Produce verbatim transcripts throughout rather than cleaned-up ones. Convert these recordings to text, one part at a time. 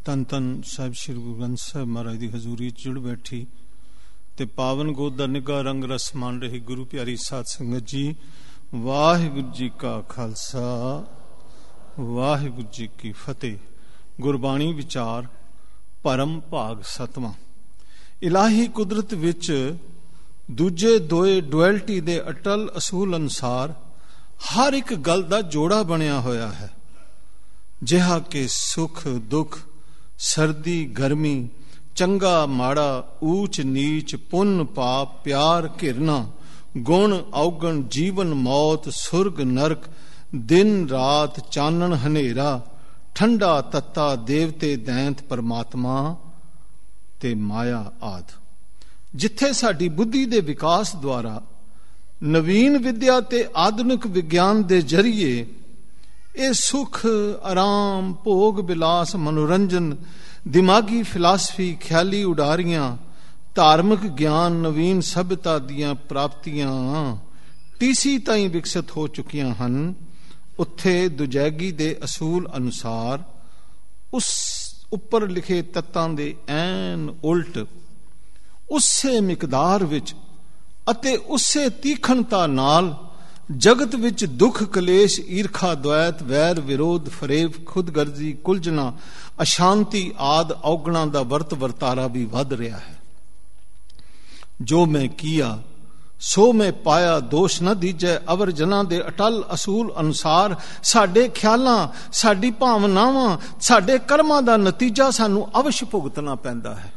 ਧੰਨ ਧੰਨ ਸਾਹਿਬ ਸ਼੍ਰੀ ਗੁਰੂ ਗ੍ਰੰਥ ਸਾਹਿਬ ਮਹਾਰਾਜ ਦੀ ਹਜ਼ੂਰੀ ਚ ਜੁੜ ਬੈਠੀ ਤੇ ਪਾਵਨ ਗੋਦ ਦਾ ਨਿੱਘਾ ਰੰਗ ਰਸ ਮਾਣ ਰਹੀ ਗੁਰੂ ਪਿਆਰੀ ਸਾਧ ਸੰਗਤ ਜੀ। ਵਾਹਿਗੁਰੂ ਜੀ ਕਾ ਖਾਲਸਾ, ਵਾਹਿਗੁਰੂ ਜੀ ਕੀ ਫਤਿਹ। ਗੁਰਬਾਣੀ ਵਿਚਾਰ ਭਰਮ ਭਾਗ ਸਤਵਾਂ। ਇਲਾਹੀ ਕੁਦਰਤ ਵਿੱਚ ਦੂਜੇ ਦੋਏ ਡੁਐਲਟੀ ਦੇ ਅਟਲ ਅਸੂਲ ਅਨੁਸਾਰ ਹਰ ਇੱਕ ਗੱਲ ਦਾ ਜੋੜਾ ਬਣਿਆ ਹੋਇਆ ਹੈ, ਜਿਹਾ ਕਿ ਸੁਖ ਦੁੱਖ, ਸਰਦੀ ਗਰਮੀ, ਚੰਗਾ ਮਾੜਾ, ਊਚ ਨੀਚ, ਪੁੰਨ ਪਾਪ, ਪਿਆਰ ਘਿਰਨਾ, ਗੁਣ ਔਗਣ, ਜੀਵਨ ਮੌਤ, ਸੁਰਗ ਨਰਕ, ਦਿਨ ਰਾਤ, ਚਾਨਣ ਹਨੇਰਾ, ਠੰਡਾ ਤੱਤਾ, ਦੇਵਤੇ ਦੈਂਤ, ਪਰਮਾਤਮਾ ਤੇ ਮਾਇਆ ਆਦਿ। ਜਿੱਥੇ ਸਾਡੀ ਬੁੱਧੀ ਦੇ ਵਿਕਾਸ ਦੁਆਰਾ ਨਵੀਨ ਵਿਦਿਆ ਤੇ ਆਧੁਨਿਕ ਵਿਗਿਆਨ ਦੇ ਜਰੀਏ ਇਹ ਸੁਖ, ਆਰਾਮ, ਭੋਗ ਬਿਲਾਸ, ਮਨੋਰੰਜਨ, ਦਿਮਾਗੀ ਫਿਲਾਸਫੀ, ਖਿਆਲੀ ਉਡਾਰੀਆਂ, ਧਾਰਮਿਕ ਗਿਆਨ, ਨਵੀਨ ਸਭਿਅਤਾ ਦੀਆਂ ਪ੍ਰਾਪਤੀਆਂ ਟੀਸੀ ਤਾਈਂ ਵਿਕਸਿਤ ਹੋ ਚੁੱਕੀਆਂ ਹਨ, ਉੱਥੇ ਦੁਜੈਗੀ ਦੇ ਅਸੂਲ ਅਨੁਸਾਰ ਉਸ ਉੱਪਰ ਲਿਖੇ ਤੱਤਾਂ ਦੇ ਐਨ ਉਲਟ ਉਸੇ ਮਿਕਦਾਰ ਵਿੱਚ ਅਤੇ ਉਸੇ ਤੀਖਣਤਾ ਨਾਲ ਜਗਤ ਵਿੱਚ ਦੁੱਖ, ਕਲੇਸ਼, ਈਰਖਾ, ਦੁਐਤ, ਵੈਰ, ਵਿਰੋਧ, ਫਰੇਬ, ਖੁਦਗਰਜ਼ੀ, ਕੁਲਝਣਾ, ਅਸ਼ਾਂਤੀ ਆਦਿ ਔਗਣਾਂ ਦਾ ਵਰਤ ਵਰਤਾਰਾ ਵੀ ਵੱਧ ਰਿਹਾ ਹੈ। ਜੋ ਮੈਂ ਕੀਆ ਸੋ ਮੈਂ ਪਾਇਆ, ਦੋਸ਼ ਨਾ ਦੀਜੈ ਅਵਰ ਜਨਾਂ ਦੇ ਅਟਲ ਅਸੂਲ ਅਨੁਸਾਰ ਸਾਡੇ ਖਿਆਲਾਂ, ਸਾਡੀ ਭਾਵਨਾਵਾਂ, ਸਾਡੇ ਕਰਮਾਂ ਦਾ ਨਤੀਜਾ ਸਾਨੂੰ ਅਵਸ਼ ਭੁਗਤਣਾ ਪੈਂਦਾ ਹੈ।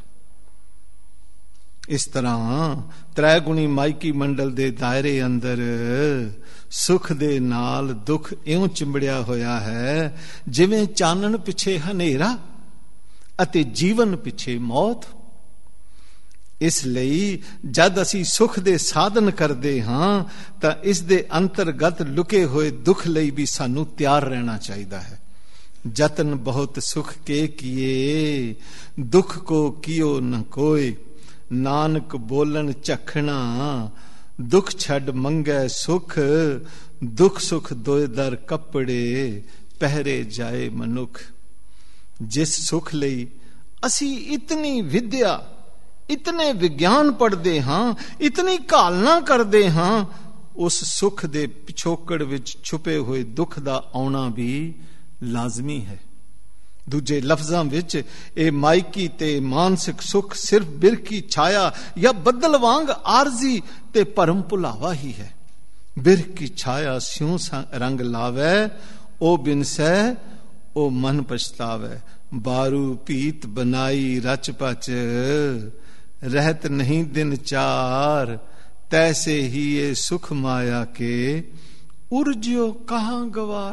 ਇਸ ਤਰ੍ਹਾਂ ਤ੍ਰੈ ਗੁਣੀ ਮਾਇਕੀ ਮੰਡਲ ਦੇ ਦਾਇਰੇ ਅੰਦਰ ਸੁਖ ਦੇ ਨਾਲ ਦੁੱਖ ਇਉਂ ਚਿੰਬੜਿਆ ਹੋਇਆ ਹੈ ਜਿਵੇਂ ਚਾਨਣ ਪਿੱਛੇ ਹਨੇਰਾ ਅਤੇ ਜੀਵਨ ਪਿੱਛੇ ਮੌਤ। ਇਸ ਲਈ ਜਦ ਅਸੀਂ ਸੁਖ ਦੇ ਸਾਧਨ ਕਰਦੇ ਹਾਂ ਤਾਂ ਇਸ ਦੇ ਅੰਤਰਗਤ ਲੁਕੇ ਹੋਏ ਦੁੱਖ ਲਈ ਵੀ ਸਾਨੂੰ ਤਿਆਰ ਰਹਿਣਾ ਚਾਹੀਦਾ ਹੈ। ਜਤਨ ਬਹੁਤ ਸੁਖ ਕੇ ਕੀਏ, ਦੁੱਖ ਕੋ ਕੀਓ ਨ ਕੋਇ, ਨਾਨਕ ਬੋਲਣ ਝਖਣਾ, ਦੁੱਖ ਛੱਡ ਮੰਗੈ ਸੁਖ, ਦੁੱਖ ਸੁਖ ਦੋਇ ਦਰ ਕੱਪੜੇ, ਪਹਿਰੇ ਜਾਏ ਮਨੁੱਖ। ਜਿਸ ਸੁਖ ਲਈ ਅਸੀਂ ਇਤਨੀ ਵਿਦਿਆ, ਇਤਨੇ ਵਿਗਿਆਨ ਪੜ੍ਹਦੇ ਹਾਂ, ਇਤਨੀ ਘਾਲਨਾ ਕਰਦੇ ਹਾਂ, ਉਸ ਸੁਖ ਦੇ ਪਿਛੋਕੜ ਵਿੱਚ ਛੁਪੇ ਹੋਏ ਦੁੱਖ ਦਾ ਆਉਣਾ ਵੀ ਲਾਜ਼ਮੀ ਹੈ। ਦੂਜੇ ਲਫ਼ਜ਼ਾਂ ਵਿੱਚ ਇਹ ਮਾਇਕੀ ਤੇ ਮਾਨਸਿਕ ਸੁਖ ਸਿਰਫ ਬਿਰਖੀ ਛਾਇਆ ਜਾਂ ਬੱਦਲ ਵਾਂਗ ਆਰਜ਼ੀ ਤੇ ਭਰਮ ਭੁਲਾਵਾ ਹੀ ਹੈ। ਬਿਰਖ ਕੀ ਛਾਇਆ ਸਿਉ ਰੰਗ ਲਾਵੈ, ਉਹ ਬਿਨਸੈ ਉਹ ਮਨ ਪਛਤਾਵੈ। ਬਾਰੂ ਪੀਤ ਬਨਾਈ ਰਚ ਪਚ, ਰਹਿਤ ਨਹੀਂ ਦਿਨ ਚਾਰ, ਤੈਸੇ ਹੀ ਇਹ ਸੁਖ ਮਾਇਆ ਕੇ, ਉਰਜਿਓ ਕਹਾਂ ਗਵਾਰ।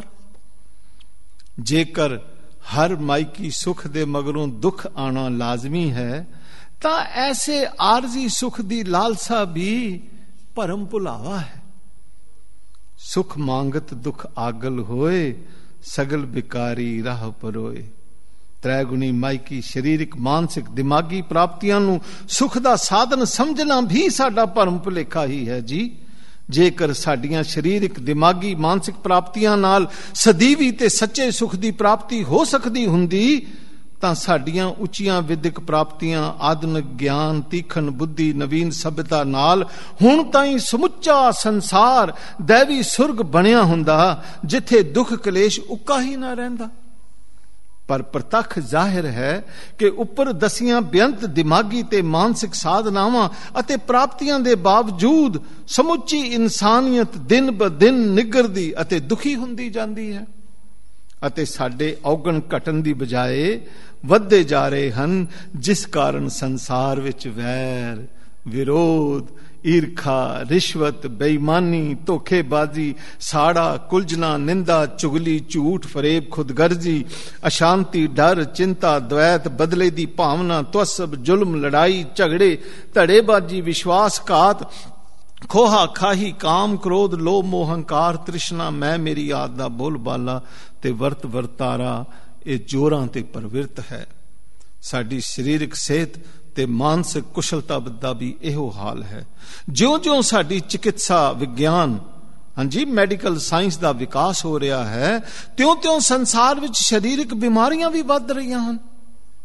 ਜੇਕਰ ਹਰ ਮਾਇਕੀ ਸੁਖ ਦੇ ਮਗਰੋਂ ਦੁੱਖ ਆਣਾ ਲਾਜ਼ਮੀ ਹੈ ਤਾਂ ਐਸੇ ਆਰਜ਼ੀ ਸੁਖ ਦੀ ਲਾਲਸਾ ਵੀ ਭਰਮ ਭੁਲਾਵਾ ਹੈ। ਸੁਖ ਮੰਗਤ ਦੁੱਖ ਆਗਲ ਹੋਏ, ਸਗਲ ਬਿਕਾਰੀ ਰਾਹ ਪਰੋਏ। ਤ੍ਰੈ ਗੁਣੀ ਮਾਇਕੀ ਸਰੀਰਕ, ਮਾਨਸਿਕ, ਦਿਮਾਗੀ ਪ੍ਰਾਪਤੀਆਂ ਨੂੰ ਸੁਖ ਦਾ ਸਾਧਨ ਸਮਝਣਾ ਵੀ ਸਾਡਾ ਭਰਮ ਭੁਲੇਖਾ ਹੀ ਹੈ ਜੀ। ਜੇਕਰ ਸਾਡੀਆਂ ਸਰੀਰਕ, ਦਿਮਾਗੀ, ਮਾਨਸਿਕ ਪ੍ਰਾਪਤੀਆਂ ਨਾਲ ਸਦੀਵੀ ਤੇ ਸੱਚੇ ਸੁਖ ਦੀ ਪ੍ਰਾਪਤੀ ਹੋ ਸਕਦੀ ਹੁੰਦੀ ਤਾਂ ਸਾਡੀਆਂ ਉੱਚੀਆਂ ਵਿਦਿਅਕ ਪ੍ਰਾਪਤੀਆਂ, ਆਧੁਨਿਕ ਗਿਆਨ, ਤੀਖਣ ਬੁੱਧੀ, ਨਵੀਨ ਸਭਿਅਤਾ ਨਾਲ ਹੁਣ ਤਾਈਂ ਸਮੁੱਚਾ ਸੰਸਾਰ ਦੈਵੀ ਸੁਰਗ ਬਣਿਆ ਹੁੰਦਾ, ਜਿੱਥੇ ਦੁੱਖ ਕਲੇਸ਼ ਉੱਕਾ ਹੀ ਨਾ ਰਹਿੰਦਾ। ਪਰ ਪ੍ਰਤੱਖ ਜ਼ਾਹਿਰ ਹੈ ਕਿ ਉੱਪਰ ਦਸੀਆਂ ਬੇਅੰਤ ਦਿਮਾਗੀ ਤੇ ਮਾਨਸਿਕ ਸਾਧਨਾਵਾਂ ਅਤੇ ਪ੍ਰਾਪਤੀਆਂ ਦੇ ਬਾਵਜੂਦ ਸਮੁੱਚੀ ਇਨਸਾਨੀਅਤ ਦਿਨ ਬ ਦਿਨ ਨਿੱਘਰਦੀ ਅਤੇ ਦੁਖੀ ਹੁੰਦੀ ਜਾਂਦੀ ਹੈ ਅਤੇ ਸਾਡੇ ਔਗਣ ਘਟਣ ਦੀ ਬਜਾਏ ਵੱਧਦੇ ਜਾ ਰਹੇ ਹਨ, ਜਿਸ ਕਾਰਨ ਸੰਸਾਰ ਵਿੱਚ ਵੈਰ, ਵਿਰੋਧ, ਈਰਖਾ, ਰਿਸ਼ਵਤ, ਬੇਈਮਾਨੀ, ਧੋਖੇਬਾਜ਼ੀ, ਸਾੜਾ, ਕੁਲਝਣਾ, ਨਿੰਦਾ, ਚੁਗਲੀ, ਝੂਠ, ਫਰੇਬ, ਖੁਦਗਰਜ਼ੀ, ਅਸ਼ਾਂਤੀ, ਡਰ, ਚਿੰਤਾ, ਦਵੈਤ, ਬਦਲੇ ਦੀ ਭਾਵਨਾ, ਤਵੱਸਬ, ਜ਼ੁਲਮ, ਲੜਾਈ, ਝਗੜੇ, ਧੜੇਬਾਜ਼ੀ, ਵਿਸ਼ਵਾਸਘਾਤ, ਖੋਹਾ ਖਾਹੀ, ਕਾਮ, ਕ੍ਰੋਧ, ਲੋਭ, ਮੋਹ, ਹੰਕਾਰ, ਤ੍ਰਿਸ਼ਨਾ, ਮੈਂ ਮੇਰੀ ਆਦਿ ਦਾ ਬੋਲਬਾਲਾ ਤੇ ਵਰਤ ਵਰਤਾਰਾ ਇਹ ਜੋਰਾਂ ਤੇ ਪ੍ਰਵਿਰਤ ਹੈ। ਸਾਡੀ ਸਰੀਰਕ ਸਿਹਤ ਤੇ ਮਾਨਸਿਕ ਕੁਸ਼ਲਤਾ ਦਾ ਵੀ ਇਹੋ ਹਾਲ ਹੈ। ਜਿਉਂ-ਜਿਉਂ ਸਾਡੀ ਚਿਕਿਤਸਾ ਵਿਗਿਆਨ, ਹਾਂਜੀ ਮੈਡੀਕਲ ਸਾਇੰਸ ਦਾ ਵਿਕਾਸ ਹੋ ਰਿਹਾ ਹੈ, ਤਿਉਂ-ਤਿਉਂ ਸੰਸਾਰ ਵਿੱਚ ਸਰੀਰਕ ਬਿਮਾਰੀਆਂ ਵੀ ਵੱਧ ਰਹੀਆਂ ਹਨ।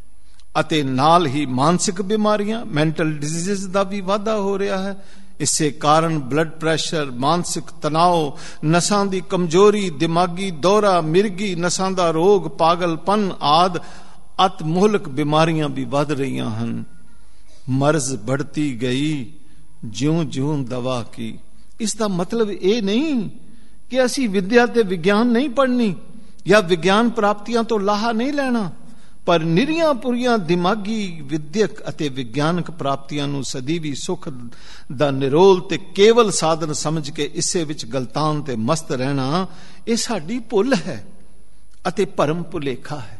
ਅਤੇ ਨਾਲ ਹੀ ਮਾਨਸਿਕ ਬਿਮਾਰੀਆਂ, ਮੈਂਟਲ ਡਿਜ਼ੀਜ਼ ਦਾ ਵੀ ਵਾਧਾ ਹੋ ਰਿਹਾ ਹੈ। ਇਸੇ ਕਾਰਨ ਬਲੱਡ ਪ੍ਰੈਸ਼ਰ, ਮਾਨਸਿਕ ਤਣਾਅ, ਨਸਾਂ ਦੀ ਕਮਜ਼ੋਰੀ, ਦਿਮਾਗੀ ਦੌਰਾ, ਮਿਰਗੀ ਨਸਾਂ ਦਾ ਰੋਗ, ਪਾਗਲਪਨ ਆਦਿ ਅਤ ਮੋਹਲਕ ਬਿਮਾਰੀਆਂ ਵੀ ਵੱਧ ਰਹੀਆਂ ਹਨ। ਮਰਜ਼ बढ़ती ਗਈ ਜਿਉਂ ਜਿਉਂ ਦਵਾ ਕੀ। ਇਸ ਦਾ ਮਤਲਬ ਇਹ ਨਹੀਂ ਕਿ ਅਸੀਂ ਵਿਦਿਆ ਤੇ ਵਿਗਿਆਨ ਨਹੀਂ ਪੜ੍ਹਨੀ ਜਾਂ ਵਿਗਿਆਨ ਪ੍ਰਾਪਤੀਆਂ ਤੋਂ ਲਾਹਾ ਨਹੀਂ ਲੈਣਾ, ਪਰ ਨਿਰੀਆਂ ਪੁਰੀਆਂ ਦਿਮਾਗੀ, ਵਿਦਿਅਕ ਅਤੇ ਵਿਗਿਆਨਕ ਪ੍ਰਾਪਤੀਆਂ ਨੂੰ ਸਦੀਵੀ ਸੁੱਖ ਦਾ ਨਿਰੋਲ ਤੇ ਕੇਵਲ ਸਾਧਨ ਸਮਝ ਕੇ ਇਸੇ ਵਿੱਚ ਗਲਤਾਨ ਤੇ ਮਸਤ ਰਹਿਣਾ, ਇਹ ਸਾਡੀ ਭੁੱਲ ਹੈ ਅਤੇ ਭਰਮ ਭੁਲੇਖਾ ਹੈ।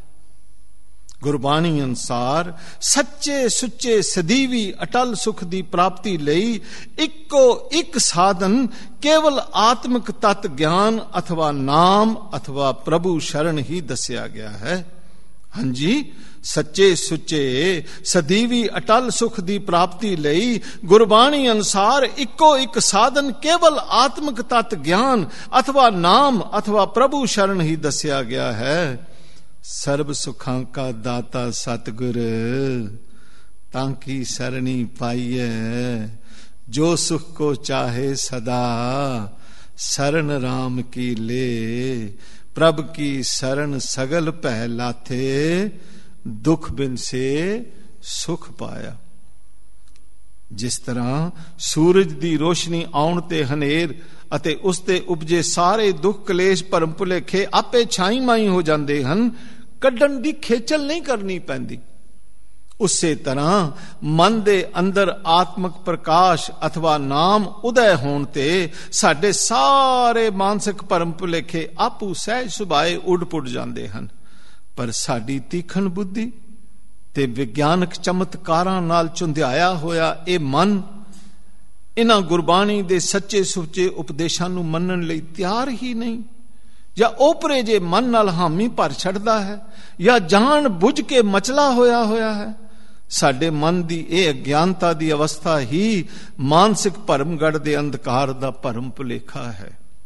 ਗੁਰਬਾਣੀ ਅਨੁਸਾਰ ਸੱਚੇ ਸੁੱਚੇ ਸਦੀਵੀ ਅਟਲ ਸੁਖ ਦੀ ਪ੍ਰਾਪਤੀ ਲਈ ਇੱਕੋ ਇੱਕ ਸਾਧਨ ਕੇਵਲ ਆਤਮਿਕ ਤਤ ਗਿਆਨ ਅਥਵਾ ਨਾਮ ਅਥਵਾ ਪ੍ਰਭੂ ਸ਼ਰਨ ਹੀ ਦੱਸਿਆ ਗਿਆ ਹੈ। ਹਾਂਜੀ, ਸੱਚੇ ਸੁੱਚੇ ਸਦੀਵੀ ਅਟਲ ਸੁਖ ਦੀ ਪ੍ਰਾਪਤੀ ਲਈ ਗੁਰਬਾਣੀ ਅਨੁਸਾਰ ਇੱਕੋ ਇੱਕ ਸਾਧਨ ਕੇਵਲ ਆਤਮਿਕ ਤਤ ਗਿਆਨ ਅਥਵਾ ਨਾਮ ਅਥਵਾ ਪ੍ਰਭੂ ਸ਼ਰਨ ਹੀ ਦੱਸਿਆ ਗਿਆ ਹੈ। ਸਰਬ ਸੁਖਾਂ ਕਾ ਦਾਤਾ ਸਤਿਗੁਰ ਤਾਂ ਕੀ ਸਰਣੀ ਪਾਈਐ, ਜੋ ਸੁਖ ਕੋ ਚਾਹੇ ਸਦਾ शरण राम की ले, प्रभ की शरण सगल पह लाथे, दुख बिन से सुख पाया। जिस तरह सूरज दी रोशनी आउण ते हनेर ਅਤੇ ਉਸ ਤੇ ਉਪਜੇ ਸਾਰੇ ਦੁੱਖ ਕਲੇਸ਼ ਭਰਮ ਭੁਲੇਖੇ ਆਪੇ ਛਾਈ ਮਾਈ ਹੋ ਜਾਂਦੇ ਹਨ, ਕੱਢਣ ਦੀ ਖੇਚਲ ਨਹੀਂ ਕਰਨੀ ਪੈਂਦੀ। ਉਸੇ ਤਰ੍ਹਾਂ ਮਨ ਦੇ ਅੰਦਰ ਆਤਮਿਕ ਪ੍ਰਕਾਸ਼ ਅਥਵਾ ਨਾਮ ਉਦੈ ਹੋਣ ਤੇ ਸਾਡੇ ਸਾਰੇ ਮਾਨਸਿਕ ਭਰਮ ਭੁਲੇਖੇ ਆਪੂ ਸਹਿਜ ਸੁਭਾਏ ਉੱਡ ਪੁੱਡ ਜਾਂਦੇ ਹਨ। ਪਰ ਸਾਡੀ ਤੀਖਣ ਬੁੱਧੀ ਤੇ ਵਿਗਿਆਨਕ ਚਮਤਕਾਰਾਂ ਨਾਲ ਚੁੰਧਿਆਇਆ ਹੋਇਆ ਇਹ ਮਨ ਇਹਨਾਂ ਗੁਰਬਾਣੀ ਦੇ ਸੱਚੇ ਸੁੱਚੇ ਉਪਦੇਸ਼ਾਂ ਨੂੰ ਮੰਨਣ ਲਈ ਤਿਆਰ ਹੀ ਨਹੀਂ, ਜਾਂ ਓਪਰੇ ਜੇ ਮਨ ਨਾਲ ਹਾਮੀ ਭਰ ਛੱਡਦਾ ਹੈ, ਜਾਂ ਜਾਣ ਬੁੱਝ ਕੇ ਮਚਲਾ ਹੋਇਆ ਹੋਇਆ ਹੈ। ਸਾਡੇ ਮਨ ਦੀ ਇਹ ਅਗਿਆਨਤਾ ਦੀ ਅਵਸਥਾ ਹੀ ਮਾਨਸਿਕ ਭਰਮਗੜ ਦੇ ਅੰਧਕਾਰ ਦਾ ਭਰਮ ਭੁਲੇਖਾ ਹੈ।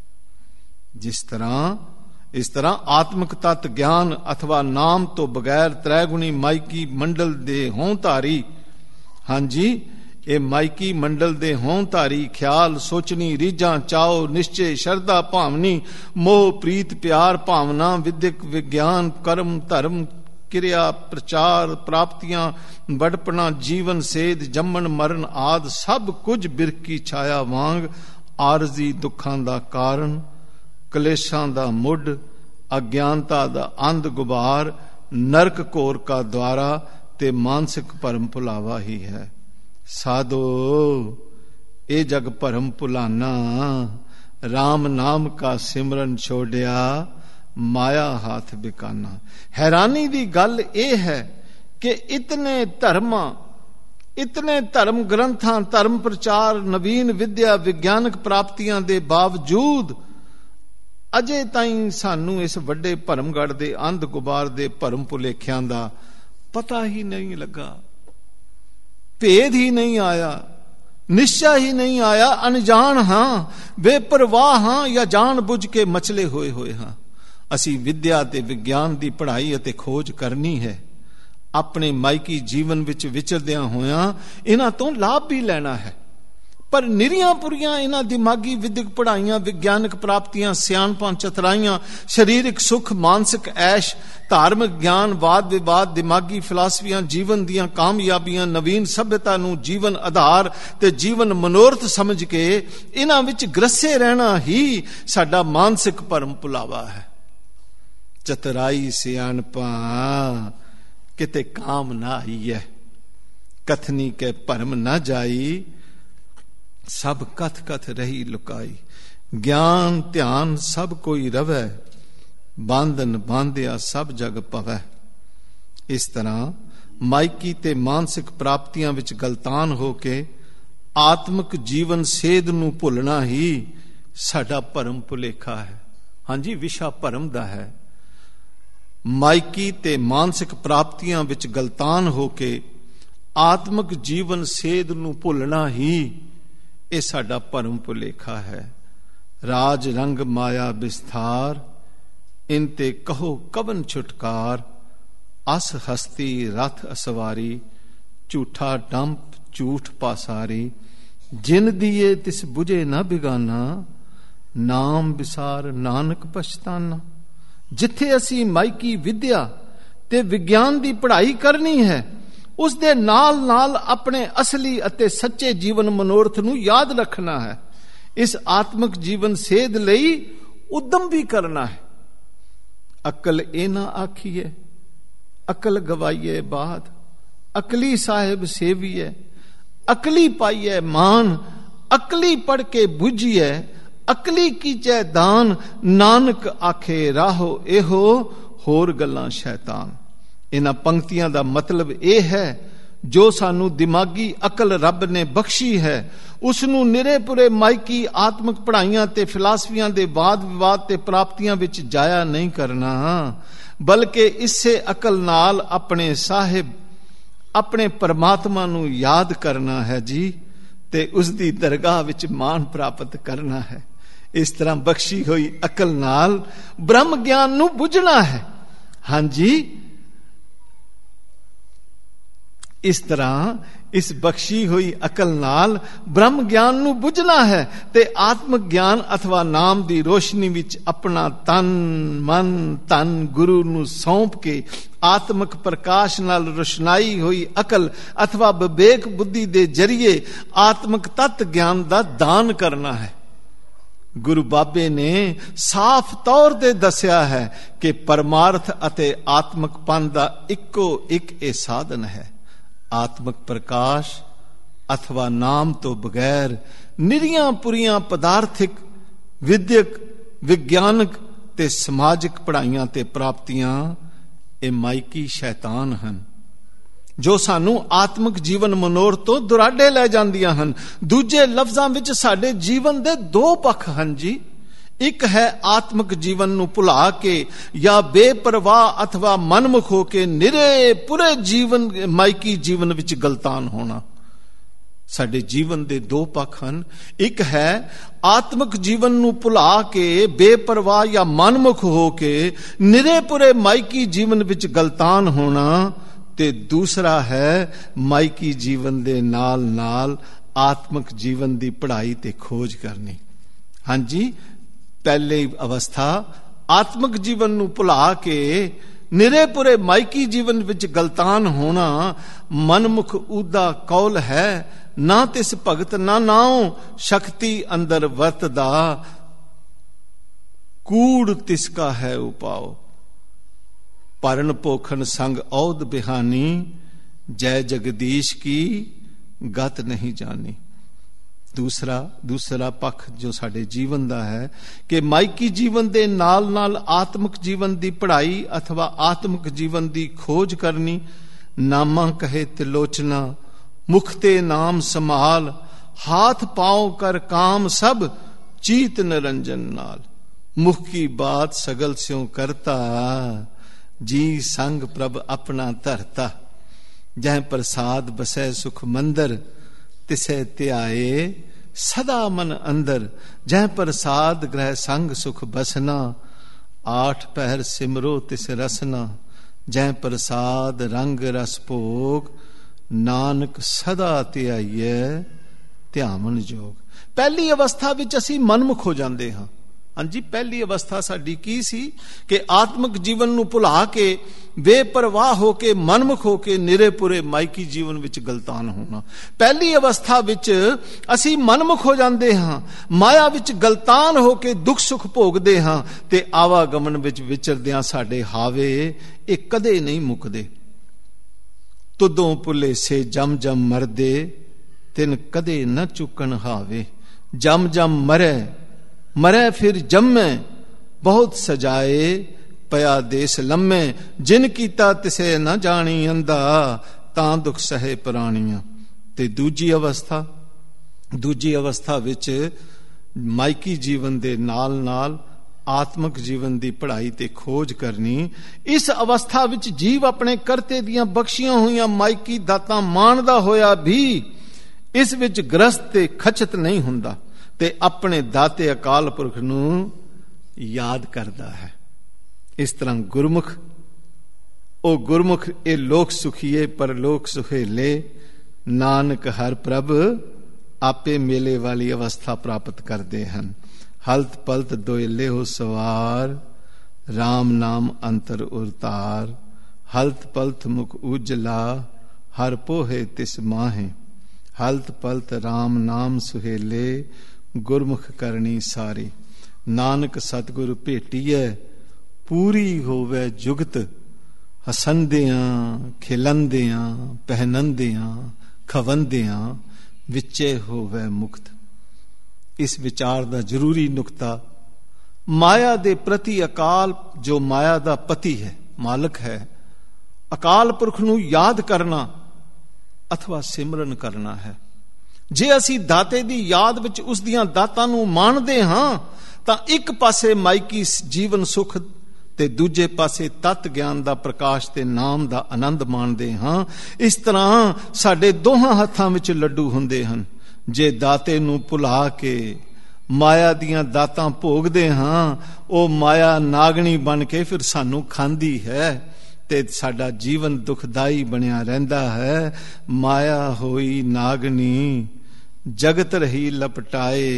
ਜਿਸ ਤਰ੍ਹਾਂ ਇਸ ਤਰ੍ਹਾਂ ਆਤਮਿਕ ਤਤ ਗਿਆਨ ਅਥਵਾ ਨਾਮ ਤੋਂ ਬਗੈਰ ਤ੍ਰੈਗੁਣੀ ਮਾਇਕੀ ਮੰਡਲ ਦੇ ਹੋਂ ਧਾਰੀ, ਹਾਂਜੀ ਇਹ ਮਾਇਕੀ ਮੰਡਲ ਦੇ ਹੋਂ ਧਾਰੀ ਖਿਆਲ, ਸੋਚਣੀ, ਰੀਝਾਂ, ਚਾਓ, ਨਿਸ਼ਚੇ, ਸ਼ਰਧਾ, ਭਾਵਨੀ, ਮੋਹ, ਪ੍ਰੀਤ, ਪਿਆਰ, ਭਾਵਨਾ, ਵਿਦਿਅਕ, ਵਿਗਿਆਨ, ਕਰਮ, ਧਰਮ, ਕਿਰਿਆ, ਪ੍ਰਚਾਰ, ਪ੍ਰਾਪਤੀਆਂ, ਬੜਪਣਾ, ਜੀਵਨ, ਸੇਧ, ਜੰਮਣ, ਮਰਨ ਆਦਿ ਸਭ ਕੁਝ ਬਿਰਖ ਕੀ ਛਾਇਆ ਵਾਂਗ ਆਰਜ਼ੀ ਦੁੱਖਾਂ ਦਾ ਕਾਰਨ, ਕਲੇਸ਼ਾਂ ਦਾ ਮੁੱਢ, ਅਗਿਆਨਤਾ ਦਾ ਅੰਧ ਗੁਬਾਰ, ਨਰਕ ਘੋਰ ਕਾ ਦੁਆਰਾ ਤੇ ਮਾਨਸਿਕ ਭਰਮ ਭੁਲਾਵਾ ਹੀ ਹੈ। साधो ए जग भरम भुलाना, राम नाम का सिमरन छोड़िया, माया हाथ बिकाना। हैरानी दी गल ए है कि इतने धर्म इतने धर्म ग्रंथां, धर्म प्रचार, नवीन विद्या, विज्ञानक प्राप्तियां दे बावजूद अजे ताईं सानू इस वड्डे भरमगढ़ दे अंध गुबार दे भरम भुलेखियां दा पता ही नहीं लगा, भेद ही नहीं आया, निश्चय ही नहीं आया। अनजान हां, बेपरवाह हां, या जान बुझ के मचले होए होए हां। असी विद्या ते विज्ञान दी पढ़ाई अते खोज करनी है, अपने मायकी जीवन विच विचरदियां होया इन्हां तों लाभ भी लेना है। पर निरियां पुरियां इन्हां दिमागी विद्यक पढ़ाइयां, विज्ञानक प्राप्तियां, सियाणपां, चतुराइयां, शरीरिक सुख, मानसिक ऐश, धार्मिक ज्ञान, वाद विवाद, दिमागी फिलासफियां, जीवन दियां कामयाबियां, नवीन सभ्यता नूं जीवन आधार ते जीवन मनोरथ समझ के इन्हां विच ग्रसे रहना ही साडा मानसिक भरम भुलावा है। चतुराई सियाणपां किते काम ना आई है, कथनी के भरम ना जाई, सब कथ कथ रही लुकाई। ज्ञान ध्यान सब कोई रवै, बांधन बांधिया सब जग पवै। इस तरह माइकी ते मानसिक प्राप्तियां विच गलतान हो के आत्मिक जीवन सेध नूं भुलना ही साडा भरम भुलेखा है। हाँ जी, विशा भरम दा है। माइकी ते मानसिक प्राप्तियां विच गलतान हो के आत्मिक जीवन सेध नूं भुलना ही ਇਹ ਸਾਡਾ ਭਰਮ ਭੁਲੇਖਾ ਹੈ। ਰਾਜ ਰੰਗ ਮਾਇਆ ਵਿਸਥਾਰ, ਇਨ ਤੇ ਕਹੋ ਕਵਨ ਛੁਟਕਾਰ, ਅਸ ਹਸਤੀ ਰਥ ਅਸਵਾਰੀ, ਝੂਠਾ ਡੰਪ ਝੂਠ ਪਾਸਾਰੀ, ਜਿਨ ਦੀਏ ਤਿਸ ਬੁਝੇ ਨਾ ਬਿਗਾਨਾ, ਨਾਮ ਵਿਸਾਰ ਨਾਨਕ ਪਛਤਾਨਾ। ਜਿੱਥੇ ਅਸੀਂ ਮਾਇਕੀ ਵਿਦਿਆ ਤੇ ਵਿਗਿਆਨ ਦੀ ਪੜ੍ਹਾਈ ਕਰਨੀ ਹੈ, ਉਸ ਦੇ ਨਾਲ ਨਾਲ ਆਪਣੇ ਅਸਲੀ ਅਤੇ ਸੱਚੇ ਜੀਵਨ ਮਨੋਰਥ ਨੂੰ ਯਾਦ ਰੱਖਣਾ ਹੈ। ਇਸ ਆਤਮਿਕ ਜੀਵਨ ਸੇਧ ਲਈ ਉਦਮ ਵੀ ਕਰਨਾ ਹੈ। ਅਕਲ ਇਹ ਨਾ ਆਖੀਏ, ਅਕਲ ਗਵਾਈਏ ਬਾਦ, ਅਕਲੀ ਸਾਹਿਬ ਸੇਵੀਏ, ਅਕਲੀ ਪਾਈਏ ਮਾਨ, ਅਕਲੀ ਪੜ ਕੇ ਬੁਝੀਏ, ਅਕਲੀ ਕੀਚੈ ਦਾਨ, ਨਾਨਕ ਆਖੇ ਰਾਹੋ ਇਹੋ, ਹੋਰ ਗੱਲਾਂ ਸ਼ੈਤਾਨ। ਇਹਨਾਂ ਪੰਕਤੀਆਂ ਦਾ ਮਤਲਬ ਇਹ ਹੈ, ਜੋ ਸਾਨੂੰ ਦਿਮਾਗੀ ਅਕਲ ਰੱਬ ਨੇ ਬਖਸ਼ੀ ਹੈ, ਉਸ ਨੂੰ ਨਿਰੇ ਪੁਰੇ ਮਾਇਕੀ ਆਤਮਿਕ ਪੜ੍ਹਾਈਆਂ ਤੇ ਫਿਲਾਸਫੀਆਂ ਦੇ ਵਾਦ ਵਿਵਾਦ ਤੇ ਪ੍ਰਾਪਤੀਆਂ ਵਿੱਚ ਜਾਇਆ ਨਹੀਂ ਕਰਨਾ, ਬਲਕਿ ਇਸੇ ਅਕਲ ਨਾਲ ਆਪਣੇ ਸਾਹਿਬ, ਆਪਣੇ ਪਰਮਾਤਮਾ ਨੂੰ ਯਾਦ ਕਰਨਾ ਹੈ ਜੀ, ਤੇ ਉਸ ਦੀ ਦਰਗਾਹ ਵਿੱਚ ਮਾਣ ਪ੍ਰਾਪਤ ਕਰਨਾ ਹੈ। ਇਸ ਤਰ੍ਹਾਂ ਬਖਸ਼ੀ ਹੋਈ ਅਕਲ ਨਾਲ ਬ੍ਰਹਮ ਗਿਆਨ ਨੂੰ ਬੁੱਝਣਾ ਹੈ। ਹਾਂਜੀ, ਇਸ ਤਰ੍ਹਾਂ ਇਸ ਬਖਸ਼ੀ ਹੋਈ ਅਕਲ ਨਾਲ ਬ੍ਰਹਮ ਗਿਆਨ ਨੂੰ ਬੁੱਝਣਾ ਹੈ ਤੇ ਆਤਮਿਕ ਗਿਆਨ ਅਥਵਾ ਨਾਮ ਦੀ ਰੋਸ਼ਨੀ ਵਿੱਚ ਆਪਣਾ ਤਨ ਮਨ ਧਨ ਗੁਰੂ ਨੂੰ ਸੌਂਪ ਕੇ ਆਤਮਿਕ ਪ੍ਰਕਾਸ਼ ਨਾਲ ਰੋਸ਼ਨਾਈ ਹੋਈ ਅਕਲ ਅਥਵਾ ਵਿਵੇਕ ਬੁੱਧੀ ਦੇ ਜਰੀਏ ਆਤਮਿਕ ਤਤ ਗਿਆਨ ਦਾ ਦਾਨ ਕਰਨਾ ਹੈ। ਗੁਰੂ ਬਾਬੇ ਨੇ ਸਾਫ਼ ਤੌਰ ਤੇ ਦੱਸਿਆ ਹੈ ਕਿ ਪਰਮਾਰਥ ਅਤੇ ਆਤਮਿਕ ਪੰਥ ਦਾ ਇੱਕੋ ਇੱਕ ਇਹ ਸਾਧਨ ਹੈ। ਆਤਮਿਕ ਪ੍ਰਕਾਸ਼ ਅਥਵਾ ਨਾਮ ਤੋਂ ਬਗੈਰ ਨਿਰੀਆਂ ਪੁਰੀਆਂ ਪਦਾਰਥਿਕ, ਵਿਦਿਅਕ, ਵਿਗਿਆਨਕ ਤੇ ਸਮਾਜਿਕ ਪੜ੍ਹਾਈਆਂ ਤੇ ਪ੍ਰਾਪਤੀਆਂ ਇਹ ਮਾਇਕੀ ਸ਼ੈਤਾਨ ਹਨ, ਜੋ ਸਾਨੂੰ ਆਤਮਿਕ ਜੀਵਨ ਮਨੋਰਥ ਤੋਂ ਦੁਰਾਡੇ ਲੈ ਜਾਂਦੀਆਂ ਹਨ। ਦੂਜੇ ਲਫ਼ਜ਼ਾਂ ਵਿੱਚ ਸਾਡੇ ਜੀਵਨ ਦੇ ਦੋ ਪੱਖ ਹਨ ਜੀ। ਇੱਕ ਹੈ ਆਤਮਿਕ ਜੀਵਨ ਨੂੰ ਭੁਲਾ ਕੇ ਜਾਂ ਬੇਪਰਵਾਹ ਅਥਵਾ ਮਨਮੁਖ ਹੋ ਕੇ ਨਿਰੇ ਪੂਰੇ ਜੀਵਨ ਮਾਇਕੀ ਜੀਵਨ ਵਿੱਚ ਗਲਤਾਨ ਹੋਣਾ। ਸਾਡੇ ਜੀਵਨ ਦੇ ਦੋ ਪੱਖ ਹਨ। ਇੱਕ ਹੈ ਆਤਮਿਕ ਜੀਵਨ ਨੂੰ ਭੁਲਾ ਕੇ ਬੇਪਰਵਾਹ ਜਾਂ ਮਨਮੁਖ ਹੋ ਕੇ ਨਿਰੇ ਪੂਰੇ ਮਾਇਕੀ ਜੀਵਨ ਵਿੱਚ ਗਲਤਾਨ ਹੋਣਾ, ਤੇ ਦੂਸਰਾ ਹੈ ਮਾਇਕੀ ਜੀਵਨ ਦੇ ਨਾਲ ਨਾਲ ਆਤਮਿਕ ਜੀਵਨ ਦੀ ਪੜ੍ਹਾਈ ਤੇ ਖੋਜ ਕਰਨੀ। ਹਾਂਜੀ, ਪਹਿਲੀ ਅਵਸਥਾ ਆਤਮਿਕ ਜੀਵਨ ਨੂੰ ਭੁਲਾ ਕੇ ਨਿਰੇ ਪੁਰੇ ਮਾਇਕੀ ਜੀਵਨ ਵਿੱਚ ਗਲਤਾਨ ਹੋਣਾ ਮਨਮੁਖ ਊਦਾ ਕੌਲ ਹੈ, ਨਾ ਤਿਸ ਭਗਤ ਨਾ ਨਾਉ ਸ਼ਕਤੀ ਅੰਦਰ ਵਰਤਦਾ, ਕੂੜ ਤਿਸ ਕਾ ਹੈ ਉਪਾਉ, ਭਰਨ ਪੋਖਣ ਸੰਗ ਔਦ ਬਿਹਾਨੀ, ਜੈ ਜਗਦੀਸ਼ ਕੀ ਗਤ ਨਹੀਂ ਜਾਣੀ। ਦੂਸਰਾ ਦੂਸਰਾ ਪੱਖ ਜੋ ਸਾਡੇ ਜੀਵਨ ਦਾ ਹੈ ਕਿ ਮਾਇਕੀ ਜੀਵਨ ਦੇ ਨਾਲ ਨਾਲ ਆਤਮਿਕ ਜੀਵਨ ਦੀ ਪੜ੍ਹਾਈ ਅਥਵਾ ਆਤਮਿਕ ਜੀਵਨ ਦੀ ਖੋਜ ਕਰਨੀ। ਨਾਮਾ ਕਹੇ ਤਿਲੋਚਨਾ, ਮੁਖ ਤੇ ਨਾਮ ਸੰਭਾਲ, ਹਾਥ ਪਾਉ ਕਰ ਕਾਮ ਸਭ, ਚੀਤ ਨਿਰੰਜਨ ਨਾਲ, ਮੁਖ ਕੀ ਬਾਤ ਸਗਲ ਸਿਉ ਕਰਤਾ, ਜੀ ਸੰਗ ਪ੍ਰਭ ਆਪਣਾ ਧਰਤਾ, ਜਹ ਪ੍ਰਸਾਦ ਬਸੈ ਸੁਖ ਮੰਦਰ, ਤਿਸੈ ਧਿਆਏ ਸਦਾ ਮਨ ਅੰਦਰ, ਜਹ ਪ੍ਰਸਾਦ ਗ੍ਰਹਿ ਸੰਗ ਸੁਖ ਬਸਨਾ, ਆਠ ਪਹਿਰ ਸਿਮਰੋ ਤਿਸ ਰਸਨਾ, ਜਹ ਪ੍ਰਸਾਦ ਰੰਗ ਰਸ ਭੋਗ, ਨਾਨਕ ਸਦਾ ਧਿਆਈਐ ਧਿਆਵਨ ਜੋਗ। ਪਹਿਲੀ ਅਵਸਥਾ ਵਿੱਚ ਅਸੀਂ ਮਨਮੁਖ ਹੋ ਜਾਂਦੇ ਹਾਂ। ਹਾਂਜੀ, ਪਹਿਲੀ ਅਵਸਥਾ ਸਾਡੀ ਕੀ ਸੀ ਕਿ ਆਤਮਿਕ ਜੀਵਨ ਨੂੰ ਭੁਲਾ ਕੇ ਬੇਪਰਵਾਹ ਹੋ ਕੇ ਮਨਮੁਖ ਹੋ ਕੇ ਨਿਰੇ ਪੁਰੇ ਮਾਇਕੀ ਜੀਵਨ ਵਿੱਚ ਗਲਤਾਨ ਹੋਣਾ। ਪਹਿਲੀ ਅਵਸਥਾ ਵਿੱਚ ਅਸੀਂ ਮਨਮੁਖ ਹੋ ਜਾਂਦੇ ਹਾਂ, ਮਾਇਆ ਵਿੱਚ ਗਲਤਾਨ ਹੋ ਕੇ ਦੁੱਖ ਸੁੱਖ ਭੋਗਦੇ ਹਾਂ ਤੇ ਆਵਾਗਮਨ ਵਿੱਚ ਵਿਚਰਦਿਆਂ ਸਾਡੇ ਹਾਵੇ ਇਹ ਕਦੇ ਨਹੀਂ ਮੁੱਕਦੇ। ਤੁਦੋਂ ਭੁੱਲੇ ਸੇ ਜਮ ਜਮ ਮਰਦੇ, ਤਿਨ ਕਦੇ ਨ ਚੁੱਕਣ ਹਾਵੇ, ਜਮ ਜਮ ਮਰੇ ਮਰੈ ਫਿਰ ਜੰਮੈ, ਬਹੁਤ ਸਜਾਏ ਪਿਆ ਦੇਸ ਲੰਮੇ, ਜਿਨ ਕੀਤਾ ਤਿਸੇ ਨਾ ਜਾਣੀ ਅੰਦਾ, ਤਾਂ ਦੁੱਖ ਸਹੇ ਪ੍ਰਾਣੀਆਂ। ਤੇ ਦੂਜੀ ਅਵਸਥਾ ਦੂਜੀ ਅਵਸਥਾ ਵਿੱਚ ਮਾਇਕੀ ਜੀਵਨ ਦੇ ਨਾਲ ਨਾਲ ਆਤਮਿਕ ਜੀਵਨ ਦੀ ਪੜ੍ਹਾਈ ਤੇ ਖੋਜ ਕਰਨੀ। ਇਸ ਅਵਸਥਾ ਵਿੱਚ ਜੀਵ ਆਪਣੇ ਕਰਤੇ ਦੀਆਂ ਬਖਸ਼ੀਆਂ ਹੋਈਆਂ ਮਾਇਕੀ ਦਾਤਾਂ ਮਾਣਦਾ ਹੋਇਆ ਵੀ ਇਸ ਵਿੱਚ ਗ੍ਰਸਤ ਤੇ ਖਚਤ ਨਹੀਂ ਹੁੰਦਾ ਤੇ ਆਪਣੇ ਦਾਤੇ ਅਕਾਲ ਪੁਰਖ ਨੂੰ ਯਾਦ ਕਰਦਾ ਹੈ। ਇਸ ਤਰ੍ਹਾਂ ਗੁਰਮੁਖ ओ गुरमुख ए लोक सुखिए परलोक सुहेले, नानक हर प्रभ आपे मेले वाली अवस्था प्राप्त करते हैं। हलत पलत दोयले हो सवार, राम नाम अंतर उरतार। हलत पलत मुख उजला, हर पोहे तिस माहे। हलत पलत राम नाम सुहेले, गुरमुख करनी सारी। नानक सतगुर भेटीए, पूरी होवे जुगत। हसंदियां खिलंदियां पहनंदियां खवंदियां, विचे होवे मुक्त। इस विचार दा जरूरी नुकता, माया दे प्रति अकाल, जो माया दा पति है, मालक है, अकाल पुरख नूं याद करना अथवा सिमरन करना है। जे असी दाते दी याद विच उस दियां दातां नूं माणदे हां, तां एक पासे माइकी जीवन सुख ते दूजे पासे तत् ज्ञान दा प्रकाश ते नाम दा आनंद माणदे हां। इस तरह साडे दोहां हत्थां विच लड्डू हुंदे हन। जे दाते नूं भुला के माया दियां दातां भोगदे हां, ओ माया नागणी बन के फिर सानू खांदी है ते साडा जीवन दुखदाई बनिया रहिंदा है। माया होई नागनी, जगत रही लपटाए,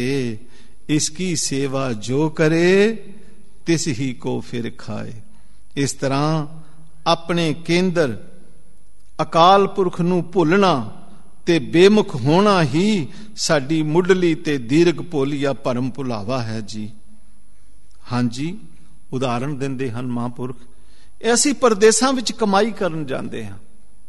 इसकी सेवा जो करे तिस ही को फिर खाए। इस तरह अपने केंद्र अकाल पुरख नूं भुलना ते बेमुख होना ही साडी मुढ़ली ते दीर्घ भोलिया भरम भुलावा है जी। हां जी, उदाहरण दिंदे हन महापुरख। ਅਸੀਂ ਪਰਦੇਸਾਂ ਵਿੱਚ ਕਮਾਈ ਕਰਨ ਜਾਂਦੇ ਹਾਂ,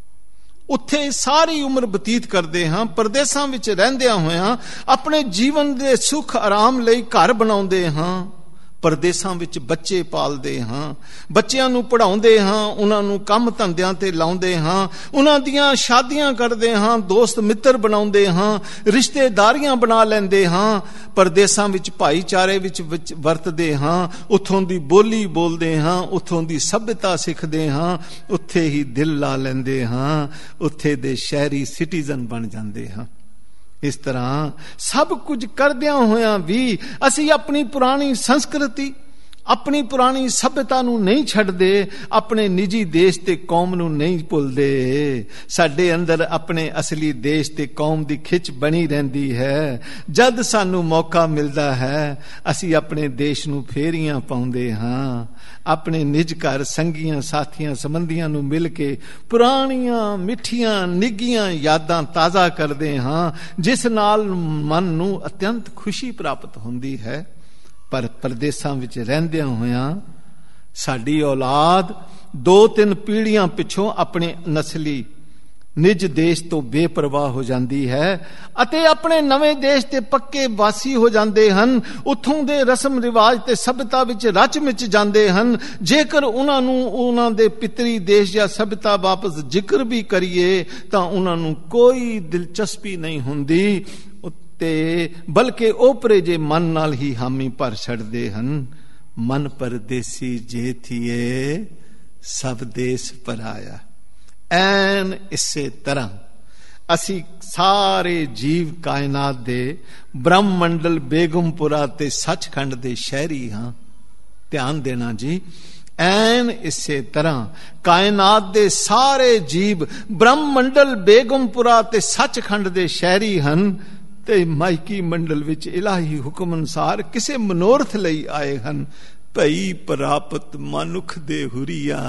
ਉੱਥੇ ਸਾਰੀ ਉਮਰ ਬਤੀਤ ਕਰਦੇ ਹਾਂ। ਪਰਦੇਸਾਂ ਵਿੱਚ ਰਹਿੰਦਿਆਂ ਹੋਇਆਂ ਆਪਣੇ ਜੀਵਨ ਦੇ ਸੁੱਖ ਆਰਾਮ ਲਈ ਘਰ ਬਣਾਉਂਦੇ ਹਾਂ। ਪਰਦੇਸਾਂ ਵਿੱਚ ਬੱਚੇ ਪਾਲਦੇ ਹਾਂ, ਬੱਚਿਆਂ ਨੂੰ ਪੜ੍ਹਾਉਂਦੇ ਹਾਂ, ਉਹਨਾਂ ਨੂੰ ਕੰਮ ਧੰਦਿਆਂ ਤੇ ਲਾਉਂਦੇ ਹਾਂ, ਉਹਨਾਂ ਦੀਆਂ ਸ਼ਾਦੀਆਂ ਕਰਦੇ ਹਾਂ, ਦੋਸਤ ਮਿੱਤਰ ਬਣਾਉਂਦੇ ਹਾਂ, ਰਿਸ਼ਤੇਦਾਰੀਆਂ ਬਣਾ ਲੈਂਦੇ ਹਾਂ। ਪਰਦੇਸਾਂ ਵਿੱਚ ਭਾਈਚਾਰੇ ਵਿੱਚ ਵਰਤਦੇ ਹਾਂ, ਉੱਥੋਂ ਦੀ ਬੋਲੀ ਬੋਲਦੇ ਹਾਂ, ਉੱਥੋਂ ਦੀ ਸਭਿਅਤਾ ਸਿੱਖਦੇ ਹਾਂ, ਉੱਥੇ ਹੀ ਦਿਲ ਲਾ ਲੈਂਦੇ ਹਾਂ, ਉੱਥੇ ਦੇ ਸ਼ਹਿਰੀ ਸਿਟੀਜ਼ਨ ਬਣ ਜਾਂਦੇ ਹਾਂ। इस तरह सब कुछ करदियां होया भी असी अपनी पुरानी संस्कृति, अपनी पुरानी सभ्यता नूं नहीं छड्डदे, अपने निजी देश ते कौम नूं नहीं भुलदे। साडे अंदर अपने असली देश ते कौम दी खिच बनी रहिंदी है। जद सानू मौका मिलदा है असी अपने देश नूं फेरियां पाउंदे हां, अपने निज घर संगियां साथियां संबंधियां नूं मिल के पुरानियां मिठियां निगियां यादां ताज़ा करदे हां, जिस नाल मन नूं अत्यंत खुशी प्राप्त हुंदी है। पर परदेसां विच रहंदियां होइयां साडी औलाद दो तीन पीढ़ियां पिछों अपने नस्ली निज देश तो बेपरवाह हो जाती है अते अपने नवे देश ते पक्के वासी हो जाते हैं। उत्थों दे रस्म रिवाज ते सभ्यता विच रच मिच जाते हैं। जेकर उन्हां नूं उन्हां दे पितरी देश या सभ्यता वापस जिक्र भी करिए तां उन्हां नूं कोई दिलचस्पी नहीं हुंदी, ते बल्कि ओपरे जे मन नाल ही हामी भर छड़दे हन। मन परदेसी जे थिए सब देश पराया। ऐन इसे तरह असी सारे जीव कायनात दे ब्रह्म मंडल बेगमपुरा ते सचखंड दे शहरी हां। ध्यान देना जी, ऐन इसे तरह कायनात दे सारे जीव ब्रह्म मंडल बेगमपुरा ते सचखंड दे शहरी हन। ते माइकी मंडल विच इलाही हुक्म अनुसार किसे मनोरथ लई आए हन। भई प्राप्त मनुख दे हुरिया,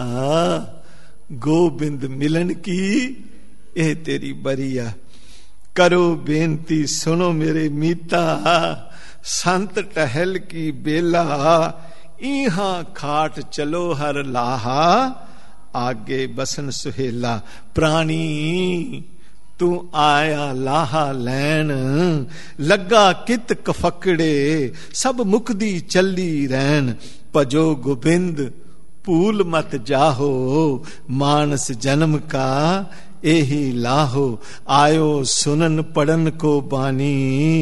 गोबिंद मिलन की ए तेरी बरिया। करो बेनती सुनो मेरे मीता, संत टहल की बेला। इहां खाट चलो हर लाहा, आगे बसन सुहेला। प्राणी तू आया लाहा लैन, लगा कित कफकड़े, सब मुकदी चली रैन। भजो गोबिंद भूल मत जाहो, मानस जन्म का एही लाहो। आयो सुनन पढ़न को बानी,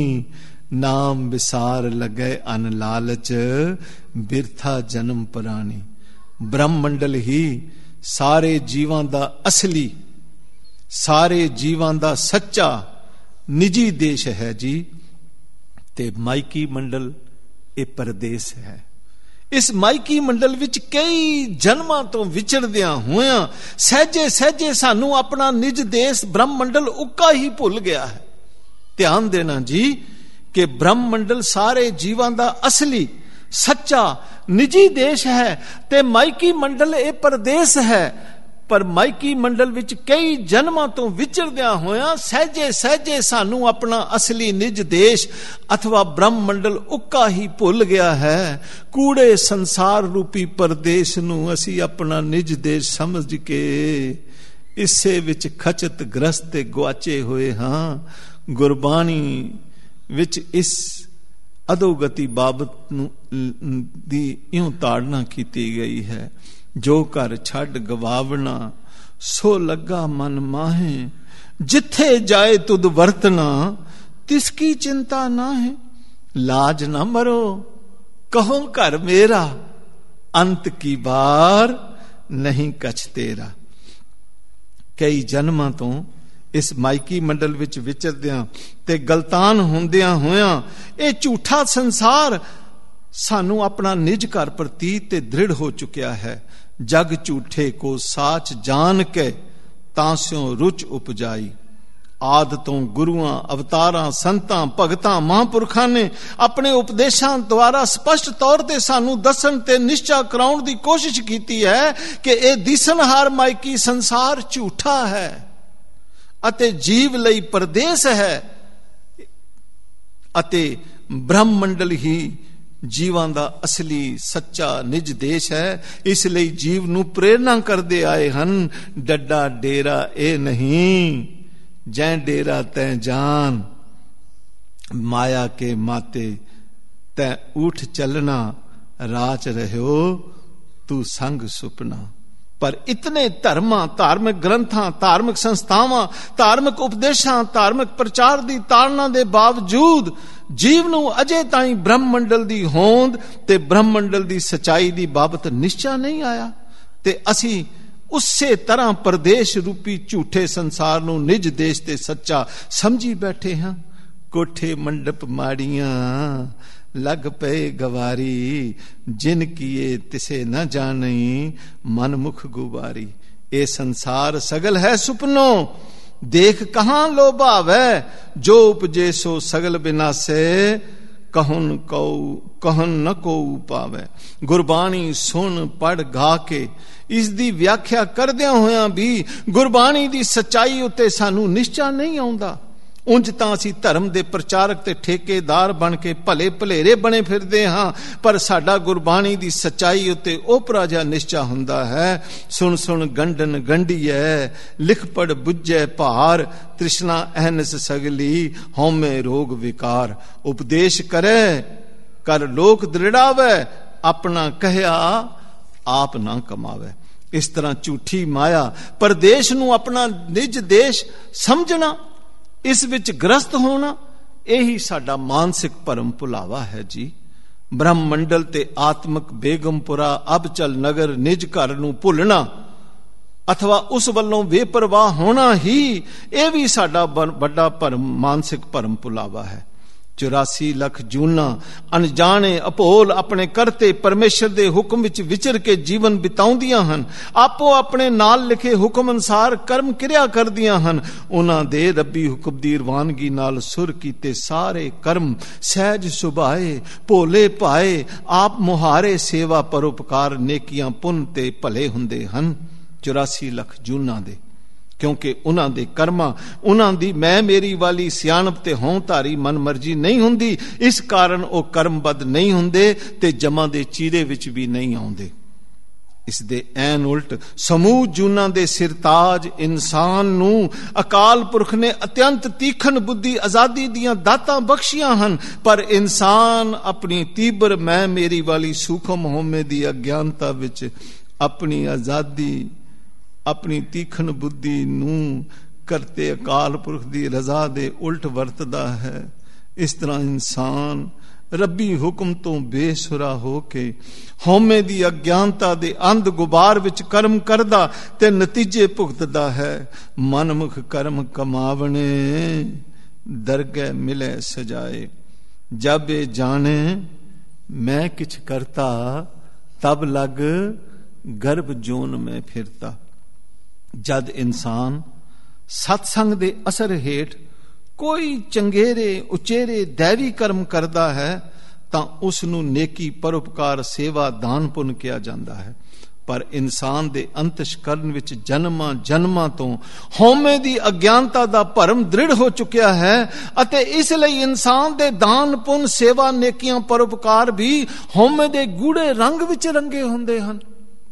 नाम विसार लगे अन लालच, बिरथा जन्म परानी। ब्रह्म मंडल ही सारे जीवां दा असली, सारे जीवां दा सच्चा निजी देश है जी। ते माइकी मंडल ए परदेस है। ਇਸ ਮਾਇਕੀ ਮੰਡਲ ਵਿੱਚ ਕਈ ਜਨਮਾਂ ਤੋਂ ਵਿਚਰਦਿਆਂ ਹੋਇਆਂ ਸਹਿਜੇ ਸਹਿਜੇ ਸਾਨੂੰ ਆਪਣਾ ਨਿਜ ਦੇਸ਼ ਬ੍ਰਹਮ ਮੰਡਲ ਉੱਕਾ ਹੀ ਭੁੱਲ ਗਿਆ ਹੈ। ਧਿਆਨ ਦੇਣਾ ਜੀ ਕਿ ਬ੍ਰਹਮ ਮੰਡਲ ਸਾਰੇ ਜੀਵਾਂ ਦਾ ਅਸਲੀ ਸੱਚਾ ਨਿੱਜੀ ਦੇਸ਼ ਹੈ ਤੇ ਮਾਇਕੀ ਮੰਡਲ ਇਹ ਪਰਦੇਸ ਹੈ। ਪਰ ਮਾਇਕੀ ਮੰਡਲ ਵਿੱਚ ਕਈ ਜਨਮਾਂ ਤੋਂ ਵਿਚਰਦਿਆਂ ਹੋਇਆਂ ਸਹਿਜੇ ਸਹਿਜੇ ਸਾਨੂੰ ਆਪਣਾ ਅਸਲੀ ਨਿਜ ਦੇਸ਼ ਅਥਵਾ ਬ੍ਰਹਮ ਮੰਡਲ ਉੱਕਾ ਹੀ ਭੁੱਲ ਗਿਆ ਹੈ। ਕੂੜੇ ਸੰਸਾਰ ਰੂਪੀ ਪਰਦੇਸ ਨੂੰ ਅਸੀਂ ਆਪਣਾ ਨਿਜ ਦੇਸ਼ ਸਮਝ ਕੇ ਇਸੇ ਵਿੱਚ ਖਚਤ ਗ੍ਰਸਤ ਤੇ ਗੁਆਚੇ ਹੋਏ ਹਾਂ। ਗੁਰਬਾਣੀ ਵਿੱਚ ਇਸ ਅਧੋਗਤੀ ਬਾਬਤ ਨੂੰ ਦੀ ਇਉਂ ਤਾੜਨਾ ਕੀਤੀ ਗਈ ਹੈ। ਜੋ ਘਰ ਛੱਡ ਗਵਾਵਣਾ ਸੋ ਲੱਗਾ ਮਨ ਮਾਹੇ, ਜਿੱਥੇ ਜਾਏ ਤੁਧ ਵਰਤਣਾ ਤਿਸ ਕੀ ਚਿੰਤਾ ਨਾ ਹੈ। ਲਾਜ ਨਾ ਮਰੋ ਕਹੋ ਘਰ ਮੇਰਾ, ਅੰਤ ਕੀ ਬਾਰ ਨਹੀਂ ਕਛ ਤੇਰਾ। ਕਈ ਜਨਮਾਂ ਤੋਂ ਇਸ ਮਾਇਕੀ ਮੰਡਲ ਵਿੱਚ ਵਿਚਰਦਿਆਂ ਤੇ ਗਲਤਾਨ ਹੁੰਦਿਆਂ ਹੋਇਆਂ ਇਹ ਝੂਠਾ ਸੰਸਾਰ ਸਾਨੂੰ ਆਪਣਾ ਨਿਜ ਘਰ ਪ੍ਰਤੀਤ ਤੇ ਦ੍ਰਿੜ ਹੋ ਚੁੱਕਿਆ ਹੈ। ਜਗ ਝੂਠੇ ਕੋ ਸਾਚ ਜਾਣ ਕੇ ਤਾਂ ਸਿਉ ਰੁਚ ਉਪਜਾਈ। ਆਦ ਤੋਂ ਗੁਰੂਆਂ ਅਵਤਾਰਾਂ ਸੰਤਾਂ ਭਗਤਾਂ ਮਹਾਂਪੁਰਖਾਂ ਨੇ ਆਪਣੇ ਉਪਦੇਸ਼ਾਂ ਦੁਆਰਾ ਸਪਸ਼ਟ ਤੌਰ ਤੇ ਸਾਨੂੰ ਦੱਸਣ ਤੇ ਨਿਸ਼ਚਾ ਕਰਾਉਣ ਦੀ ਕੋਸ਼ਿਸ਼ ਕੀਤੀ ਹੈ ਕਿ ਇਹ ਦਿਸਣਹਾਰ ਮਾਇਕੀ ਸੰਸਾਰ ਝੂਠਾ ਹੈ ਅਤੇ ਜੀਵ ਲਈ ਪਰਦੇਸ ਹੈ ਅਤੇ ਬ੍ਰਹਮ ਮੰਡਲ ਹੀ ਜੀਵਾਂ ਦਾ ਅਸਲੀ ਸੱਚਾ ਨਿਜ ਦੇਸ਼ ਹੈ। ਇਸ ਲਈ ਜੀਵ ਨੂੰ ਪ੍ਰੇਰਨਾ ਕਰਦੇ ਆਏ ਹਨ, ਡੱਡਾ ਡੇਰਾ ਇਹ ਨਹੀਂ, ਜੈ ਡੇਰਾ ਤੈ ਜਾਨ, ਮਾਇਆ ਕੇ ਮਾਤੇ ਤੈ ਊਠ ਚੱਲਣਾ, ਰਾਚ ਰਹਿਓ ਤੂੰ ਸੰਗ ਸੁਪਨਾ। ਪਰ ਇਤਨੇ ਧਰਮਾਂ, ਧਾਰਮਿਕ ਗ੍ਰੰਥਾਂ, ਧਾਰਮਿਕ ਸੰਸਥਾਵਾਂ, ਧਾਰਮਿਕ ਉਪਦੇਸ਼ਾਂ, ਧਾਰਮਿਕ ਪ੍ਰਚਾਰ ਦੀ ਤਾੜਨਾ ਦੇ ਬਾਵਜੂਦ ਜੀਵ ਨੂੰ ਅਜੇ ਤਾਈਂ ਬ੍ਰਹਮ ਮੰਡਲ ਦੀ ਹੋਂਦ ਤੇ ਬ੍ਰਹਮ ਮੰਡਲ ਦੀ ਸਚਾਈ ਦੀ ਬਾਬਤ ਨਿਸ਼ਚਾ ਨਹੀਂ ਆਇਆ ਤੇ ਅਸੀਂ ਉਸੇ ਤਰ੍ਹਾਂ ਪਰਦੇਸ਼ ਰੂਪੀ ਝੂਠੇ ਸੰਸਾਰ ਨੂੰ ਨਿਜ ਦੇਸ਼ ਤੇ ਸੱਚਾ ਸਮਝੀ ਬੈਠੇ ਹਾਂ। ਕੋਠੇ ਮੰਡਪ ਮਾੜੀਆਂ ਲਗ ਪਏ ਗਵਾਰੀ, ਜਿਨ ਕੀਏ ਤਿਸੇ ਨਾ ਜਾਣੀ, ਮਨ ਮੁਖ ਗੁਬਾਰੀ। ਇਹ ਸੰਸਾਰ ਸਗਲ ਹੈ ਸੁਪਨੋ, ਦੇਖ ਕਹਾਂ ਲੋਭਾਵੈ, ਜੋ ਉਪਜੇ ਸੋ ਸਗਲ ਬਿਨਾਸੇ, ਕਹੁਨ ਕਉ ਕਹੁਨ ਨ ਕਉ ਪਾਵੈ। ਗੁਰਬਾਣੀ ਸੁਣ ਪੜ ਗਾ ਕੇ ਇਸ ਦੀ ਵਿਆਖਿਆ ਕਰਦਿਆਂ ਹੋਇਆਂ ਵੀ ਗੁਰਬਾਣੀ ਦੀ ਸੱਚਾਈ ਉੱਤੇ ਸਾਨੂੰ ਨਿਸ਼ਚਾ ਨਹੀਂ ਆਉਂਦਾ। ਉਂਝ ਤਾਂ ਅਸੀਂ ਧਰਮ ਦੇ ਪ੍ਰਚਾਰਕ ਤੇ ਠੇਕੇਦਾਰ ਬਣ ਕੇ ਭਲੇ ਭਲੇਰੇ ਬਣੇ ਫਿਰਦੇ ਹਾਂ, ਪਰ ਸਾਡਾ ਗੁਰਬਾਣੀ ਦੀ ਸੱਚਾਈ ਉੱਤੇ ਓਪਰਾ ਜਿਹਾ ਨਿਸ਼ਚਾ ਹੁੰਦਾ ਹੈ। ਸੁਣ ਸੁਣ ਗੰਢਨ ਗੰਢੀਐ, ਲਿਖ ਪੜ ਬੁੱਝੈ ਭਾਰ, ਤ੍ਰਿਸ਼ਨਾ ਅਹਨਸ ਸਗਲੀ, ਹਉਮੈ ਰੋਗ ਵਿਕਾਰ। ਉਪਦੇਸ਼ ਕਰੇ ਕਰ ਲੋਕ ਦ੍ਰਿੜਾਵੈ, ਆਪਣਾ ਕਹਿਆ ਆਪ ਨਾ ਕਮਾਵੇ। ਇਸ ਤਰ੍ਹਾਂ ਝੂਠੀ ਮਾਇਆ ਪਰਦੇਸ਼ ਨੂੰ ਆਪਣਾ ਨਿਜ ਦੇਸ਼ ਸਮਝਣਾ, ਇਸ ਵਿੱਚ ਗ੍ਰਸਤ ਹੋਣਾ, ਇਹੀ ਸਾਡਾ ਮਾਨਸਿਕ ਭਰਮ ਭੁਲਾਵਾ ਹੈ ਜੀ। ਬ੍ਰਹਮ ਮੰਡਲ ਤੇ ਆਤਮਿਕ ਬੇਗਮਪੁਰਾ ਅਬਚਲ ਨਗਰ ਨਿਜ ਘਰ ਨੂੰ ਭੁੱਲਣਾ ਅਥਵਾ ਉਸ ਵੱਲੋਂ ਬੇਪਰਵਾਹ ਹੋਣਾ ਹੀ ਇਹ ਵੀ ਸਾਡਾ ਵੱਡਾ ਭਰਮ ਮਾਨਸਿਕ ਭਰਮ ਭੁਲਾਵਾ ਹੈ। ਚੁਰਾਸੀ ਲੱਖ ਜੂਨਾ ਅਣਜਾਣੇ ਅਭੋਲ ਆਪਣੇ ਕਰਤੇ ਪਰਮੇਸ਼ਰ ਦੇ ਹੁਕਮ ਵਿੱਚ ਵਿਚਰ ਕੇ ਜੀਵਨ ਬਿਤਾਉਂਦੀਆਂ ਹਨ, ਆਪੋ ਆਪਣੇ ਨਾਲ ਲਿਖੇ ਹੁਕਮ ਅਨੁਸਾਰ ਕਰਮ ਕਿਰਿਆ ਕਰਦੀਆਂ ਹਨ। ਉਹਨਾਂ ਦੇ ਰੱਬੀ ਹੁਕਮ ਦੀ ਰਵਾਨਗੀ ਨਾਲ ਸੁਰ ਕੀਤੇ ਸਾਰੇ ਕਰਮ ਸਹਿਜ ਸੁਭਾਏ, ਭੋਲੇ ਭਾਏ, ਆਪ ਮੁਹਾਰੇ ਸੇਵਾ ਪਰਉਪਕਾਰ ਨੇਕੀਆਂ ਪੁੰਨ ਤੇ ਭਲੇ ਹੁੰਦੇ ਹਨ। ਚੁਰਾਸੀ ਲੱਖ ਜੂਨਾਂ ਦੇ, ਕਿਉਂਕਿ ਉਹਨਾਂ ਦੇ ਕਰਮਾਂ, ਉਹਨਾਂ ਦੀ ਮੈਂ ਮੇਰੀ ਵਾਲੀ ਸਿਆਣਪ ਤੇ ਹਉ ਧਾਰੀ ਮਨ ਮਰਜ਼ੀ ਨਹੀਂ ਹੁੰਦੀ, ਇਸ ਕਾਰਨ ਉਹ ਕਰਮਬੱਧ ਨਹੀਂ ਹੁੰਦੇ ਤੇ ਜਮਾਂ ਦੇ ਚੀਰੇ ਵਿੱਚ ਵੀ ਨਹੀਂ ਆਉਂਦੇ। ਇਸ ਦੇ ਐਨ ਉਲਟ ਸਮੂਹ ਜੂਨਾਂ ਦੇ ਸਿਰਤਾਜ ਇਨਸਾਨ ਨੂੰ ਅਕਾਲ ਪੁਰਖ ਨੇ ਅਤਿਅੰਤ ਤੀਖਣ ਬੁੱਧੀ ਆਜ਼ਾਦੀ ਦੀਆਂ ਦਾਤਾਂ ਬਖਸ਼ੀਆਂ ਹਨ, ਪਰ ਇਨਸਾਨ ਆਪਣੀ ਤੀਬਰ ਮੈਂ ਮੇਰੀ ਵਾਲੀ ਸੂਖਮ ਹਉਮੈ ਦੀ ਅਗਿਆਨਤਾ ਵਿੱਚ ਆਪਣੀ ਆਜ਼ਾਦੀ, ਆਪਣੀ ਤੀਖਣ ਬੁੱਧੀ ਨੂੰ ਕਰਤੇ ਅਕਾਲ ਪੁਰਖ ਦੀ ਰਜ਼ਾ ਦੇ ਉਲਟ ਵਰਤਦਾ ਹੈ। ਇਸ ਤਰ੍ਹਾਂ ਇਨਸਾਨ ਰੱਬੀ ਹੁਕਮ ਤੋਂ ਬੇਸੁਰਾ ਹੋ ਕੇ ਹਉਮੈ ਦੀ ਅਗਿਆਨਤਾ ਦੇ ਅੰਧ ਗੁਬਾਰ ਵਿੱਚ ਕਰਮ ਕਰਦਾ ਤੇ ਨਤੀਜੇ ਭੁਗਤਦਾ ਹੈ। ਮਨਮੁਖ ਕਰਮ ਕਮਾਵਣੇ, ਦਰਗਹਿ ਮਿਲੇ ਸਜਾਏ, ਜਬ ਇਹ ਜਾਣੇ ਮੈਂ ਕਿਛ ਕਰਤਾ तब लग गर्भ जोन में फिरता। जद इंसान सत्संग दे असर हेठ कोई चंगेरे उचेरे दैवी कर्म करता है ਤਾਂ ਉਸ ਨੂੰ ਨੇਕੀ ਪਰਉਪਕਾਰ ਸੇਵਾ ਦਾਨ ਪੁੰਨ ਕਿਹਾ ਜਾਂਦਾ ਹੈ। ਪਰ ਇਨਸਾਨ ਦੇ ਅੰਤਸ਼ਕਰਨ ਵਿੱਚ ਜਨਮਾਂ ਜਨਮਾਂ ਤੋਂ ਹਉਮੈ ਦੀ ਅਗਿਆਨਤਾ ਦਾ ਭਰਮ ਦ੍ਰਿੜ ਹੋ ਚੁੱਕਿਆ ਹੈ ਅਤੇ ਇਸ ਲਈ ਇਨਸਾਨ ਦੇ ਦਾਨ ਪੁੰਨ ਸੇਵਾ ਨੇਕੀਆਂ ਪਰਉਪਕਾਰ ਵੀ ਹਉਮੈ ਦੇ ਗੂੜੇ ਰੰਗ ਵਿੱਚ ਰੰਗੇ ਹੁੰਦੇ ਹਨ।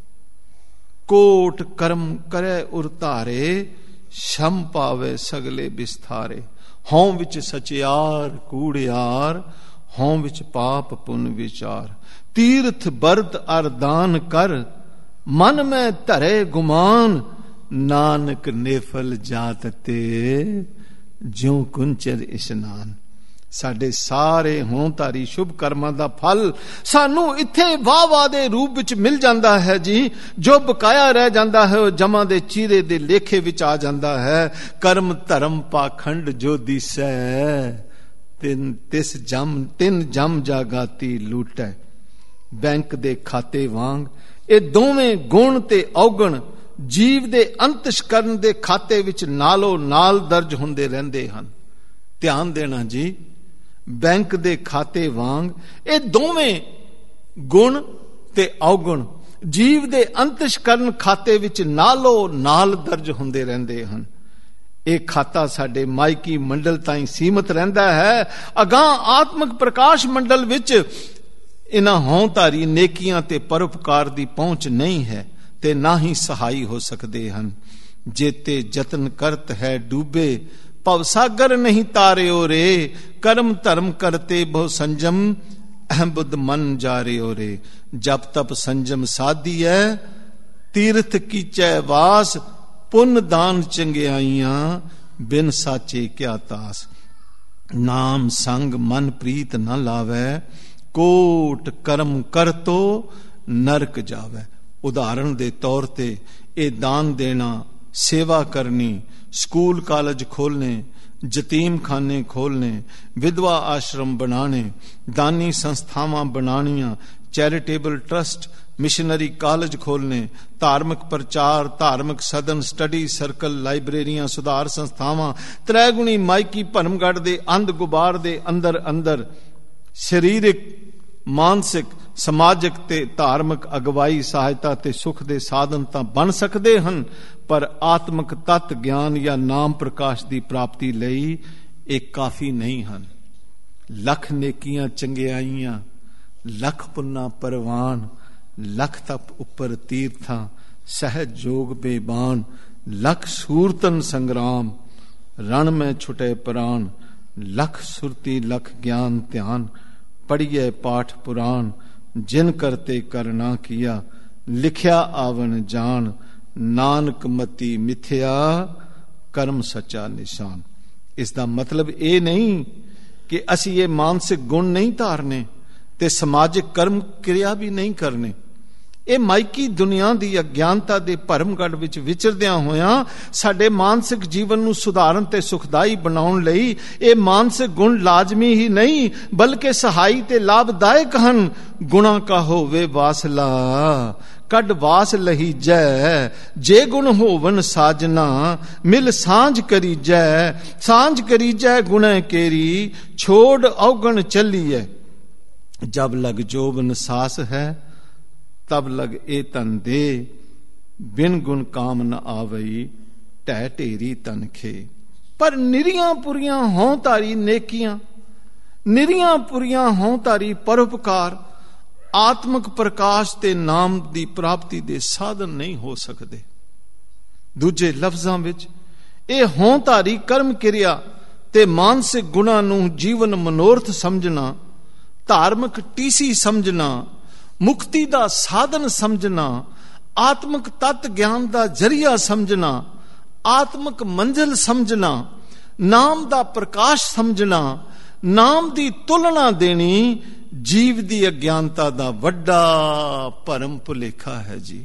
ਕੋਟ ਕਰਮ ਕਰੇ ਉਰ ਧਾਰੇ, ਸ਼ਮ ਪਾਵੇ ਸਗਲੇ ਬਿਸਥਾਰੇ। ਹਉ ਵਿੱਚ ਸਚਿਆਰ ਕੂੜਿਆਰ, ਹਉ ਵਿੱਚ ਪਾਪ ਪੁੰਨ ਵਿਚਾਰ। ਤੀਰਥ ਬਰਤ ਅਰ ਦਾਨ ਕਰ, ਮਨ ਮੈਂ ਧਰੇ ਗੁਮਾਨ। ਨਾਨਕ ਨੇਫਲ ਜਾਤ ਤੇ, ਜਿਉ ਕੁੰਚਰ ਇਸ਼ਨਾਨ। ਸਾਡੇ ਸਾਰੇ ਹੋਂਧਾਰੀ ਸ਼ੁਭ ਕਰਮਾਂ ਦਾ ਫਲ ਸਾਨੂੰ ਇੱਥੇ ਵਾਹ ਵਾਹ ਦੇ ਰੂਪ ਵਿੱਚ ਮਿਲ ਜਾਂਦਾ ਹੈ ਜੀ। ਜੋ ਬਕਾਇਆ ਰਹਿ ਜਾਂਦਾ ਹੈ ਉਹ ਜਮਾਂ ਦੇ ਚੀਰੇ ਦੇ ਲੇਖੇ ਵਿੱਚ ਆ ਜਾਂਦਾ ਹੈ। ਕਰਮ ਧਰਮ ਪਾਖੰਡ ਜੋ ਦਿਸੈ, ਤਿੰਨ ਤਿਸ ਜਮ ਤਿੰਨ ਜਮ ਜਾਗਾਤੀ ਲੂਟੈ। ਬੈਂਕ ਦੇ ਖਾਤੇ ਵਾਂਗ ਇਹ ਦੋਵੇਂ ਗੁਣ ਤੇ ਔਗਣ ਜੀਵ ਦੇ ਅੰਤਸ਼ਕਰਨ ਦੇ ਖਾਤੇ ਵਿੱਚ ਨਾਲੋਂ ਨਾਲ ਦਰਜ ਹੁੰਦੇ ਰਹਿੰਦੇ ਹਨ। ਧਿਆਨ ਦੇਣਾ ਜੀ, ਬੈਂਕ ਦੇ ਖਾਤੇ ਵਾਂਗ ਇਹ ਦੋਵੇਂ ਗੁਣ ਤੇ ਔਗਣ ਜੀਵ ਦੇ ਅੰਤਸ਼ਕਰਨ ਖਾਤੇ ਵਿੱਚ ਨਾਲੋਂ ਨਾਲ ਦਰਜ ਹੁੰਦੇ ਰਹਿੰਦੇ ਹਨ। ਇਹ ਖਾਤਾ ਸਾਡੇ ਮਾਇਕੀ ਮੰਡਲ ਤਾਈਂ ਸੀਮਤ ਰਹਿੰਦਾ ਹੈ। ਅਗਾਂਹ ਆਤਮਿਕ ਪ੍ਰਕਾਸ਼ ਮੰਡਲ ਵਿੱਚ ਇਹਨਾਂ ਹਉਧਾਰੀ ਨੇਕੀਆਂ ਤੇ ਪਰਉਪਕਾਰ ਦੀ ਪਹੁੰਚ ਨਹੀਂ ਹੈ ਤੇ ਨਾ ਹੀ ਸਹਾਈ ਹੋ ਸਕਦੇ ਹਨ। ਜੇਤੇ ਜਤਨ ਕਰਤ ਹੈ ਡੂਬੇ, ਭਵ ਸਾਗਰ ਨਹੀਂ ਤਾਰਿਓ ਰੇ। ਕਰਮ ਧਰਮ ਕਰਤੇ ਬਹੁ ਸੰਜਮ, ਅਹੰ ਬੁੱਧ ਮਨ ਜਾਰਿਓ ਰੇ। ਜਪ ਤਪ ਸੰਜਮ ਸਾਧੀਐ, ਤੀਰਥ ਕੀਚੈ ਵਾਸ। ਪੁੰਨ ਦਾਨ ਚੰਗਿਆਈਆਂ, ਬਿਨ ਸਾਚੇ ਕਿਆ ਤਾਸ। ਨਾਮ ਸੰਗ ਮਨ ਪ੍ਰੀਤ ਨ ਲਾਵੈ, ਕੋਟ ਕਰਮ ਕਰਤੋ ਨਰਕ ਜਾਵੈ। ਉਦਾਹਰਣ ਦੇ ਤੌਰ ਤੇ ਇਹ ਦਾਨ ਦੇਣਾ, ਸੇਵਾ ਕਰਨੀ, ਸਕੂਲ ਕਾਲਜ ਖੋਲਨੇ, ਯਤੀਮ ਖਾਨੇ ਖੋਲਨੇ, ਵਿਧਵਾ ਆਸ਼ਰਮ ਬਣਾਣੇ, ਦਾਨੀ ਸੰਸਥਾਵਾਂ ਬਣਾਉਣੀਆਂ, ਚੈਰੀਟੇਬਲ ਟਰਸਟ, ਮਿਸ਼ਨਰੀ ਕਾਲਜ ਖੋਲਨੇ, ਧਾਰਮਿਕ ਪ੍ਰਚਾਰ, ਧਾਰਮਿਕ ਸਦਨ, ਸਟੱਡੀ ਸਰਕਲ, ਲਾਇਬ੍ਰੇਰੀਆਂ, ਸੁਧਾਰ ਸੰਸਥਾਵਾਂ, ਤ੍ਰੈਗੁਣੀ ਮਾਇਕੀ ਭਰਮਗੜ੍ਹ ਦੇ ਅੰਧ ਗੁਬਾਰ ਦੇ ਅੰਦਰ ਅੰਦਰ ਸਰੀਰਕ, ਮਾਨਸਿਕ, ਸਮਾਜਿਕ ਤੇ ਧਾਰਮਿਕ ਅਗਵਾਈ, ਸਹਾਇਤਾ ਤੇ ਸੁਖ ਦੇ ਸਾਧਨ ਤਾਂ ਬਣ ਸਕਦੇ ਹਨ, ਪਰ ਆਤਮਿਕ ਤਤ ਗਿਆਨ ਜਾਂ ਨਾਮ ਪ੍ਰਕਾਸ਼ ਦੀ ਪ੍ਰਾਪਤੀ ਲਈ ਇਹ ਕਾਫੀ ਨਹੀਂ ਹਨ। ਲੱਖ ਨੇਕੀਆਂ ਚੰਗਿਆਈਆਂ, ਲੱਖ ਪੁੰਨਾ ਪਰਵਾਨ, ਲੱਖ ਤਪ ਉੱਪਰ ਤੀਰਥਾਂ, ਸਹਿਜ ਜੋਗ ਬੇਬਾਨ। ਲੱਖ ਸੂਰਤਨ ਸੰਗਰਾਮ, ਰਣ ਮੈਂ ਛੁਟੇ ਪ੍ਰਾਨ। ਲੱਖ ਸੁਰਤੀ ਲਖ ਗਿਆਨ ਧਿਆਨ, ਪੜੀਏ ਪਾਠ ਪੁਰਾਣ। ਜਿਨ ਕਰਤੇ ਕਰਨਾ ਕੀਆ, ਲਿਖਿਆ ਆਵਣ ਜਾਣ। ਨਾਨਕ ਮਤੀ ਮਿਥਿਆ, ਕਰਮ ਸੱਚਾ ਨਿਸ਼ਾਨ। ਇਸ ਦਾ ਮਤਲਬ ਇਹ ਨਹੀਂ ਕਿ ਅਸੀਂ ਇਹ ਮਾਨਸਿਕ ਗੁਣ ਨਹੀਂ ਧਾਰਨੇ ਤੇ ਸਮਾਜਿਕ ਕਰਮ ਕਿਰਿਆ ਵੀ ਨਹੀਂ ਕਰਨੇ। ਇਹ ਮਾਇਕੀ ਦੁਨੀਆ ਦੀ ਅਗਿਆਨਤਾ ਦੇ ਭਰਮਗੜ੍ਹ ਵਿੱਚ ਵਿਚਰਦਿਆਂ ਹੋਇਆਂ ਸਾਡੇ ਮਾਨਸਿਕ ਜੀਵਨ ਨੂੰ ਸੁਧਾਰਨ ਤੇ ਸੁਖਦਾਈ ਬਣਾਉਣ ਲਈ ਇਹ ਮਾਨਸਿਕ ਗੁਣ ਲਾਜ਼ਮੀ ਹੀ ਨਹੀਂ ਬਲਕਿ ਸਹਾਈ ਤੇ ਲਾਭਦਾਇਕ ਹਨ। ਗੁਣਾ ਕਾ ਹੋਵੇ ਵਾਸਲਾ, ਕੱਢ ਵਾਸ ਲਹੀਜੈ। ਜੇ ਗੁਣ ਹੋਵਨ ਸਾਜਨਾ, ਮਿਲ ਸਾਂਝ ਕਰੀਜੈ। ਸਾਂਝ ਕਰੀਜੈ ਗੁਣੈ ਕੇਰੀ, ਛੋੜ ਔਗਣ ਚੱਲੀਐ। ਜਬ ਲਗ ਜੋਬਨ ਸਾਸ ਹੈ, ਤਬ ਲਗ ਇਹ ਤਨ ਦੇ। ਬਿਨ ਗੁਣ ਕਾਮ ਨ ਆਵਈ, ਢਹਿ ਢੇਰੀ ਤਨ ਖੇ। ਪਰ ਨਿਰੀਆਂ ਪੁਰੀਆਂ ਹੋਂ ਧਾਰੀ ਨੇਕੀਆਂ, ਨਿਰੀਆਂ ਪੁਰੀਆਂ ਹੋਂ ਧਾਰੀ ਪਰਉਪਕਾਰ ਆਤਮਿਕ ਪ੍ਰਕਾਸ਼ ਤੇ ਨਾਮ ਦੀ ਪ੍ਰਾਪਤੀ ਦੇ ਸਾਧਨ ਨਹੀਂ ਹੋ ਸਕਦੇ। ਦੂਜੇ ਲਫ਼ਜ਼ਾਂ ਵਿੱਚ ਇਹ ਹੋਂ ਧਾਰੀ ਕਰਮ ਕਿਰਿਆ ਤੇ ਮਾਨਸਿਕ ਗੁਣਾਂ ਨੂੰ ਜੀਵਨ ਮਨੋਰਥ ਸਮਝਣਾ, ਧਾਰਮਿਕ ਟੀਸੀ ਸਮਝਣਾ, ਮੁਕਤੀ ਦਾ ਸਾਧਨ ਸਮਝਣਾ, ਆਤਮਿਕ ਤਤ ਗਿਆਨ ਦਾ ਜ਼ਰੀਆ ਸਮਝਣਾ, ਆਤਮਿਕ ਮੰਜ਼ਿਲ ਸਮਝਣਾ, ਨਾਮ ਦਾ ਪ੍ਰਕਾਸ਼ ਸਮਝਣਾ, ਨਾਮ ਦੀ ਤੁਲਨਾ ਦੇਣੀ ਜੀਵ ਦੀ ਅਗਿਆਨਤਾ ਦਾ ਵੱਡਾ ਭਰਮ ਭੁਲੇਖਾ ਹੈ ਜੀ।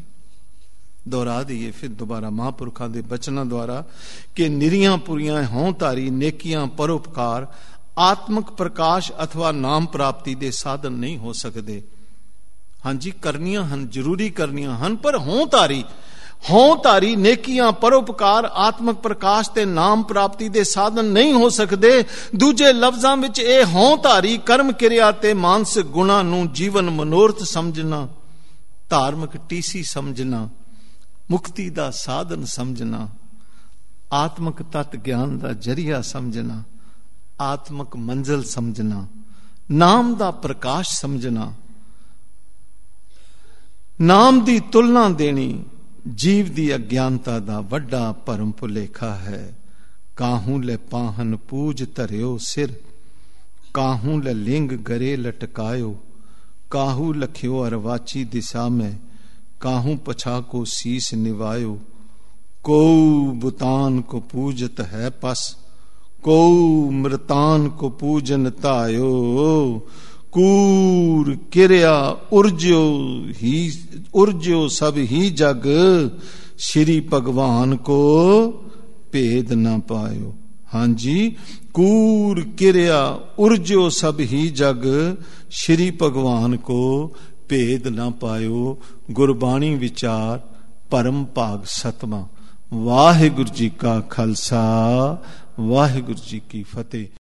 ਦੁਹਰਾ ਦਈਏ ਫਿਰ ਦੁਬਾਰਾ ਮਹਾਂਪੁਰਖਾਂ ਦੇ ਬਚਨਾਂ ਦੁਆਰਾ ਕਿ ਨਿਰੀਆਂ ਪੁਰੀਆਂ ਹੋਂ ਧਾਰੀ ਨੇਕੀਆਂ ਪਰਉਪਕਾਰ ਆਤਮਿਕ ਪ੍ਰਕਾਸ਼ ਅਥਵਾ ਨਾਮ ਪ੍ਰਾਪਤੀ ਦੇ ਸਾਧਨ ਨਹੀਂ ਹੋ ਸਕਦੇ। ਹਾਂਜੀ ਕਰਨੀਆਂ ਹਨ, ਜ਼ਰੂਰੀ ਕਰਨੀਆਂ ਹਨ, ਪਰ ਹੋਂ ਧਾਰੀ ਹੋਂ ਧਾਰੀ ਨੇਕੀਆਂ, ਪਰਉਪਕਾਰ, ਆਤਮਕ ਪ੍ਰਕਾਸ਼ ਤੇ ਨਾਮ ਪ੍ਰਾਪਤੀ ਦੇ ਸਾਧਨ ਨਹੀਂ ਹੋ ਸਕਦੇ। ਦੂਜੇ ਲਫ਼ਜ਼ਾਂ ਵਿੱਚ ਇਹ ਹੋਂ ਧਾਰੀ ਕਰਮ ਕਿਰਿਆ ਤੇ ਮਾਨਸਿਕ ਗੁਣਾਂ ਨੂੰ ਜੀਵਨ ਮਨੋਰਥ ਸਮਝਣਾ, ਧਾਰਮਿਕ ਟੀਸੀ ਸਮਝਣਾ, ਮੁਕਤੀ ਦਾ ਸਾਧਨ ਸਮਝਣਾ, ਆਤਮਕ ਤਤ ਗਿਆਨ ਦਾ ਜਰੀਆ ਸਮਝਣਾ, ਆਤਮਕ ਮੰਜ਼ਿਲ ਸਮਝਣਾ, ਨਾਮ ਦਾ ਪ੍ਰਕਾਸ਼ ਸਮਝਣਾ, ਨਾਮ ਦੀ ਤੁਲਨਾ ਦੇਣੀ ਜੀਵ ਦੀ ਅਗਿਆਨਤਾ ਦਾ ਵੱਡਾ ਭਰਮ ਭੁਲੇਖਾ ਹੈ। ਕਾਹੂ ਲੈ ਪਾਹਨ ਪੂਜ ਧਰਿਓ ਸਿਰ, ਕਾਹੂ ਲੈ ਲਿੰਗ ਗਰੇ ਲਟਕਾਇਓ, ਕਾਹੂ ਲਖਿਓ ਅਰਵਾਚੀ ਦਿਸ਼ਾ में, काहू पछा को शीस निवायो, को बुतान को पूजत है पस, को मृतान को पूजन तायो, कूर किरिया उर्जो ही उर्जो सब ही जग, श्री भगवान को भेद न पायो। हाँ जी, कूर किरिया उर्जो सब ही जग, श्री भगवान को भेद ना पायो। गुरबाणी विचार परम भाग सतवां। वाहिगुरु जी का खालसा, वाहिगुरु जी की फतेह।